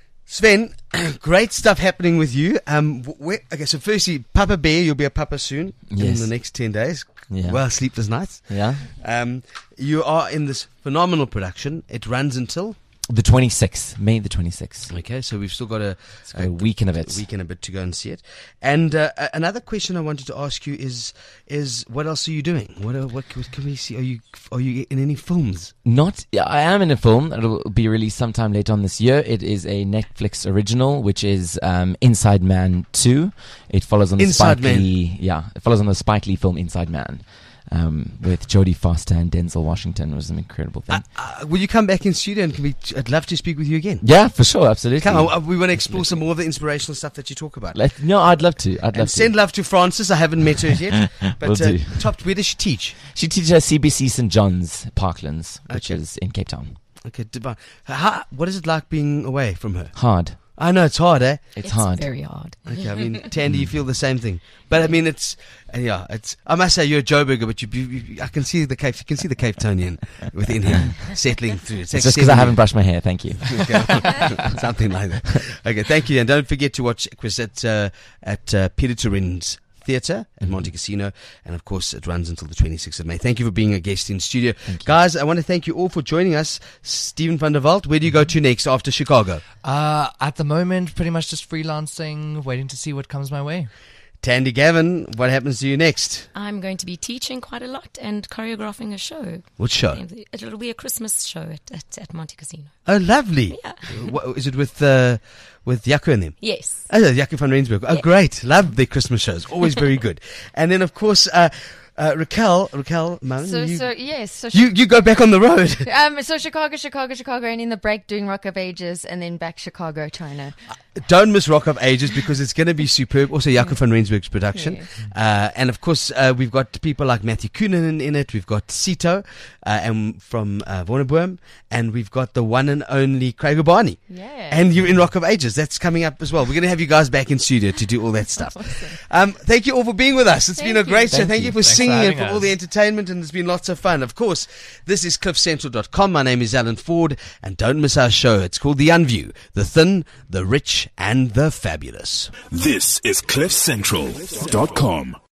Sven, great stuff happening with you. Um, wh- where, okay, so firstly, Papa Bear, you'll be a papa soon Yes. in the next ten days. Yeah. Well, sleepless nights. Yeah. Um, you are in this phenomenal production. It runs until... The twenty-sixth, May the twenty-sixth. Okay, so we've still got a, A week and a bit. a week and a bit to go and see it. And uh, a- another question I wanted to ask you is is what else are you doing? What are, what, what can we see? Are you are you in any films? Not, yeah, I am in a film. It'll be released sometime later on this year. It is a Netflix original, which is um, Inside Man two. It follows on the Inside Spike Man. Lee, yeah, it follows on the Spike Lee film Inside Man, um, with Jodie Foster and Denzel Washington. It was an incredible thing. Uh, will you come back in studio and can we? I'd love to speak with you again. yeah, for sure, absolutely. Come on, uh, we want to explore some more of the inspirational stuff that you talk about. Let, no, I'd love to. I'd love And to. send love to Frances. I haven't met her yet, but Will uh, do. top. Where does she teach? She teaches at C B C Saint John's Parklands, which Okay. is in Cape Town. Okay, Dubai. How, what is it like being away from her? Hard. I know it's hard, eh? It's, hard. Very hard. Okay, I mean, Tandy, you feel the same thing, but I mean, it's uh, yeah, it's. I must say, you're a Joburger, but you, you, you, I can see the Cape, you can see the Cape Townian within him settling through. It's, It's just because I haven't brushed my hair. Thank you. Okay. Something like that. Okay, thank you, and don't forget to watch Equus at uh, at uh, Peter Turin's Theatre at Monte Cassino, and of course it runs until the twenty-sixth of May. Thank you for being a guest in studio. Guys, I want to thank you all for joining us. Stephen van der Walt, where do you go to next after Chicago? Uh, at the moment, pretty much just freelancing, waiting to see what comes my way. Tandy Gavin, what happens to you next? I'm going to be teaching quite a lot and choreographing a show. What show? It'll be a Christmas show at, at, at Monte Cassino. Oh, lovely. Yeah. What, is it with uh, with Jaco and them? Yes. Oh, yeah, Jaco van Rensburg. Oh, Yeah. great. Love their Christmas shows. Always very good. And then, of course, uh, uh, Raquel, Raquel, Mountain, So, you, so yes. So you, you go back on the road. um, so Chicago, Chicago, Chicago, and in the break doing Rock of Ages, and then back Chicago, China. Don't miss Rock of Ages because it's going to be superb. Also, Jaco van Rensburg's production. Yes. Uh, and of course, uh, we've got people like Matthew Coonan in, in it. We've got Sito uh, and from uh, Warnerboom. And we've got the one and only Craig O'Barney. Yeah. And you're in Rock of Ages. That's coming up as well. We're going to have you guys back in studio to do all that stuff. Awesome. Um, thank you all for being with us. It's Thank been a you. great show. Thank Thank you, you. for Thanks for singing and having for all us. the entertainment. And it's been lots of fun. Of course, this is cliff central dot com. My name is Alan Ford. And don't miss our show. It's called The Unview. The Thin, the Rich, and the Fabulous. This is cliff central dot com.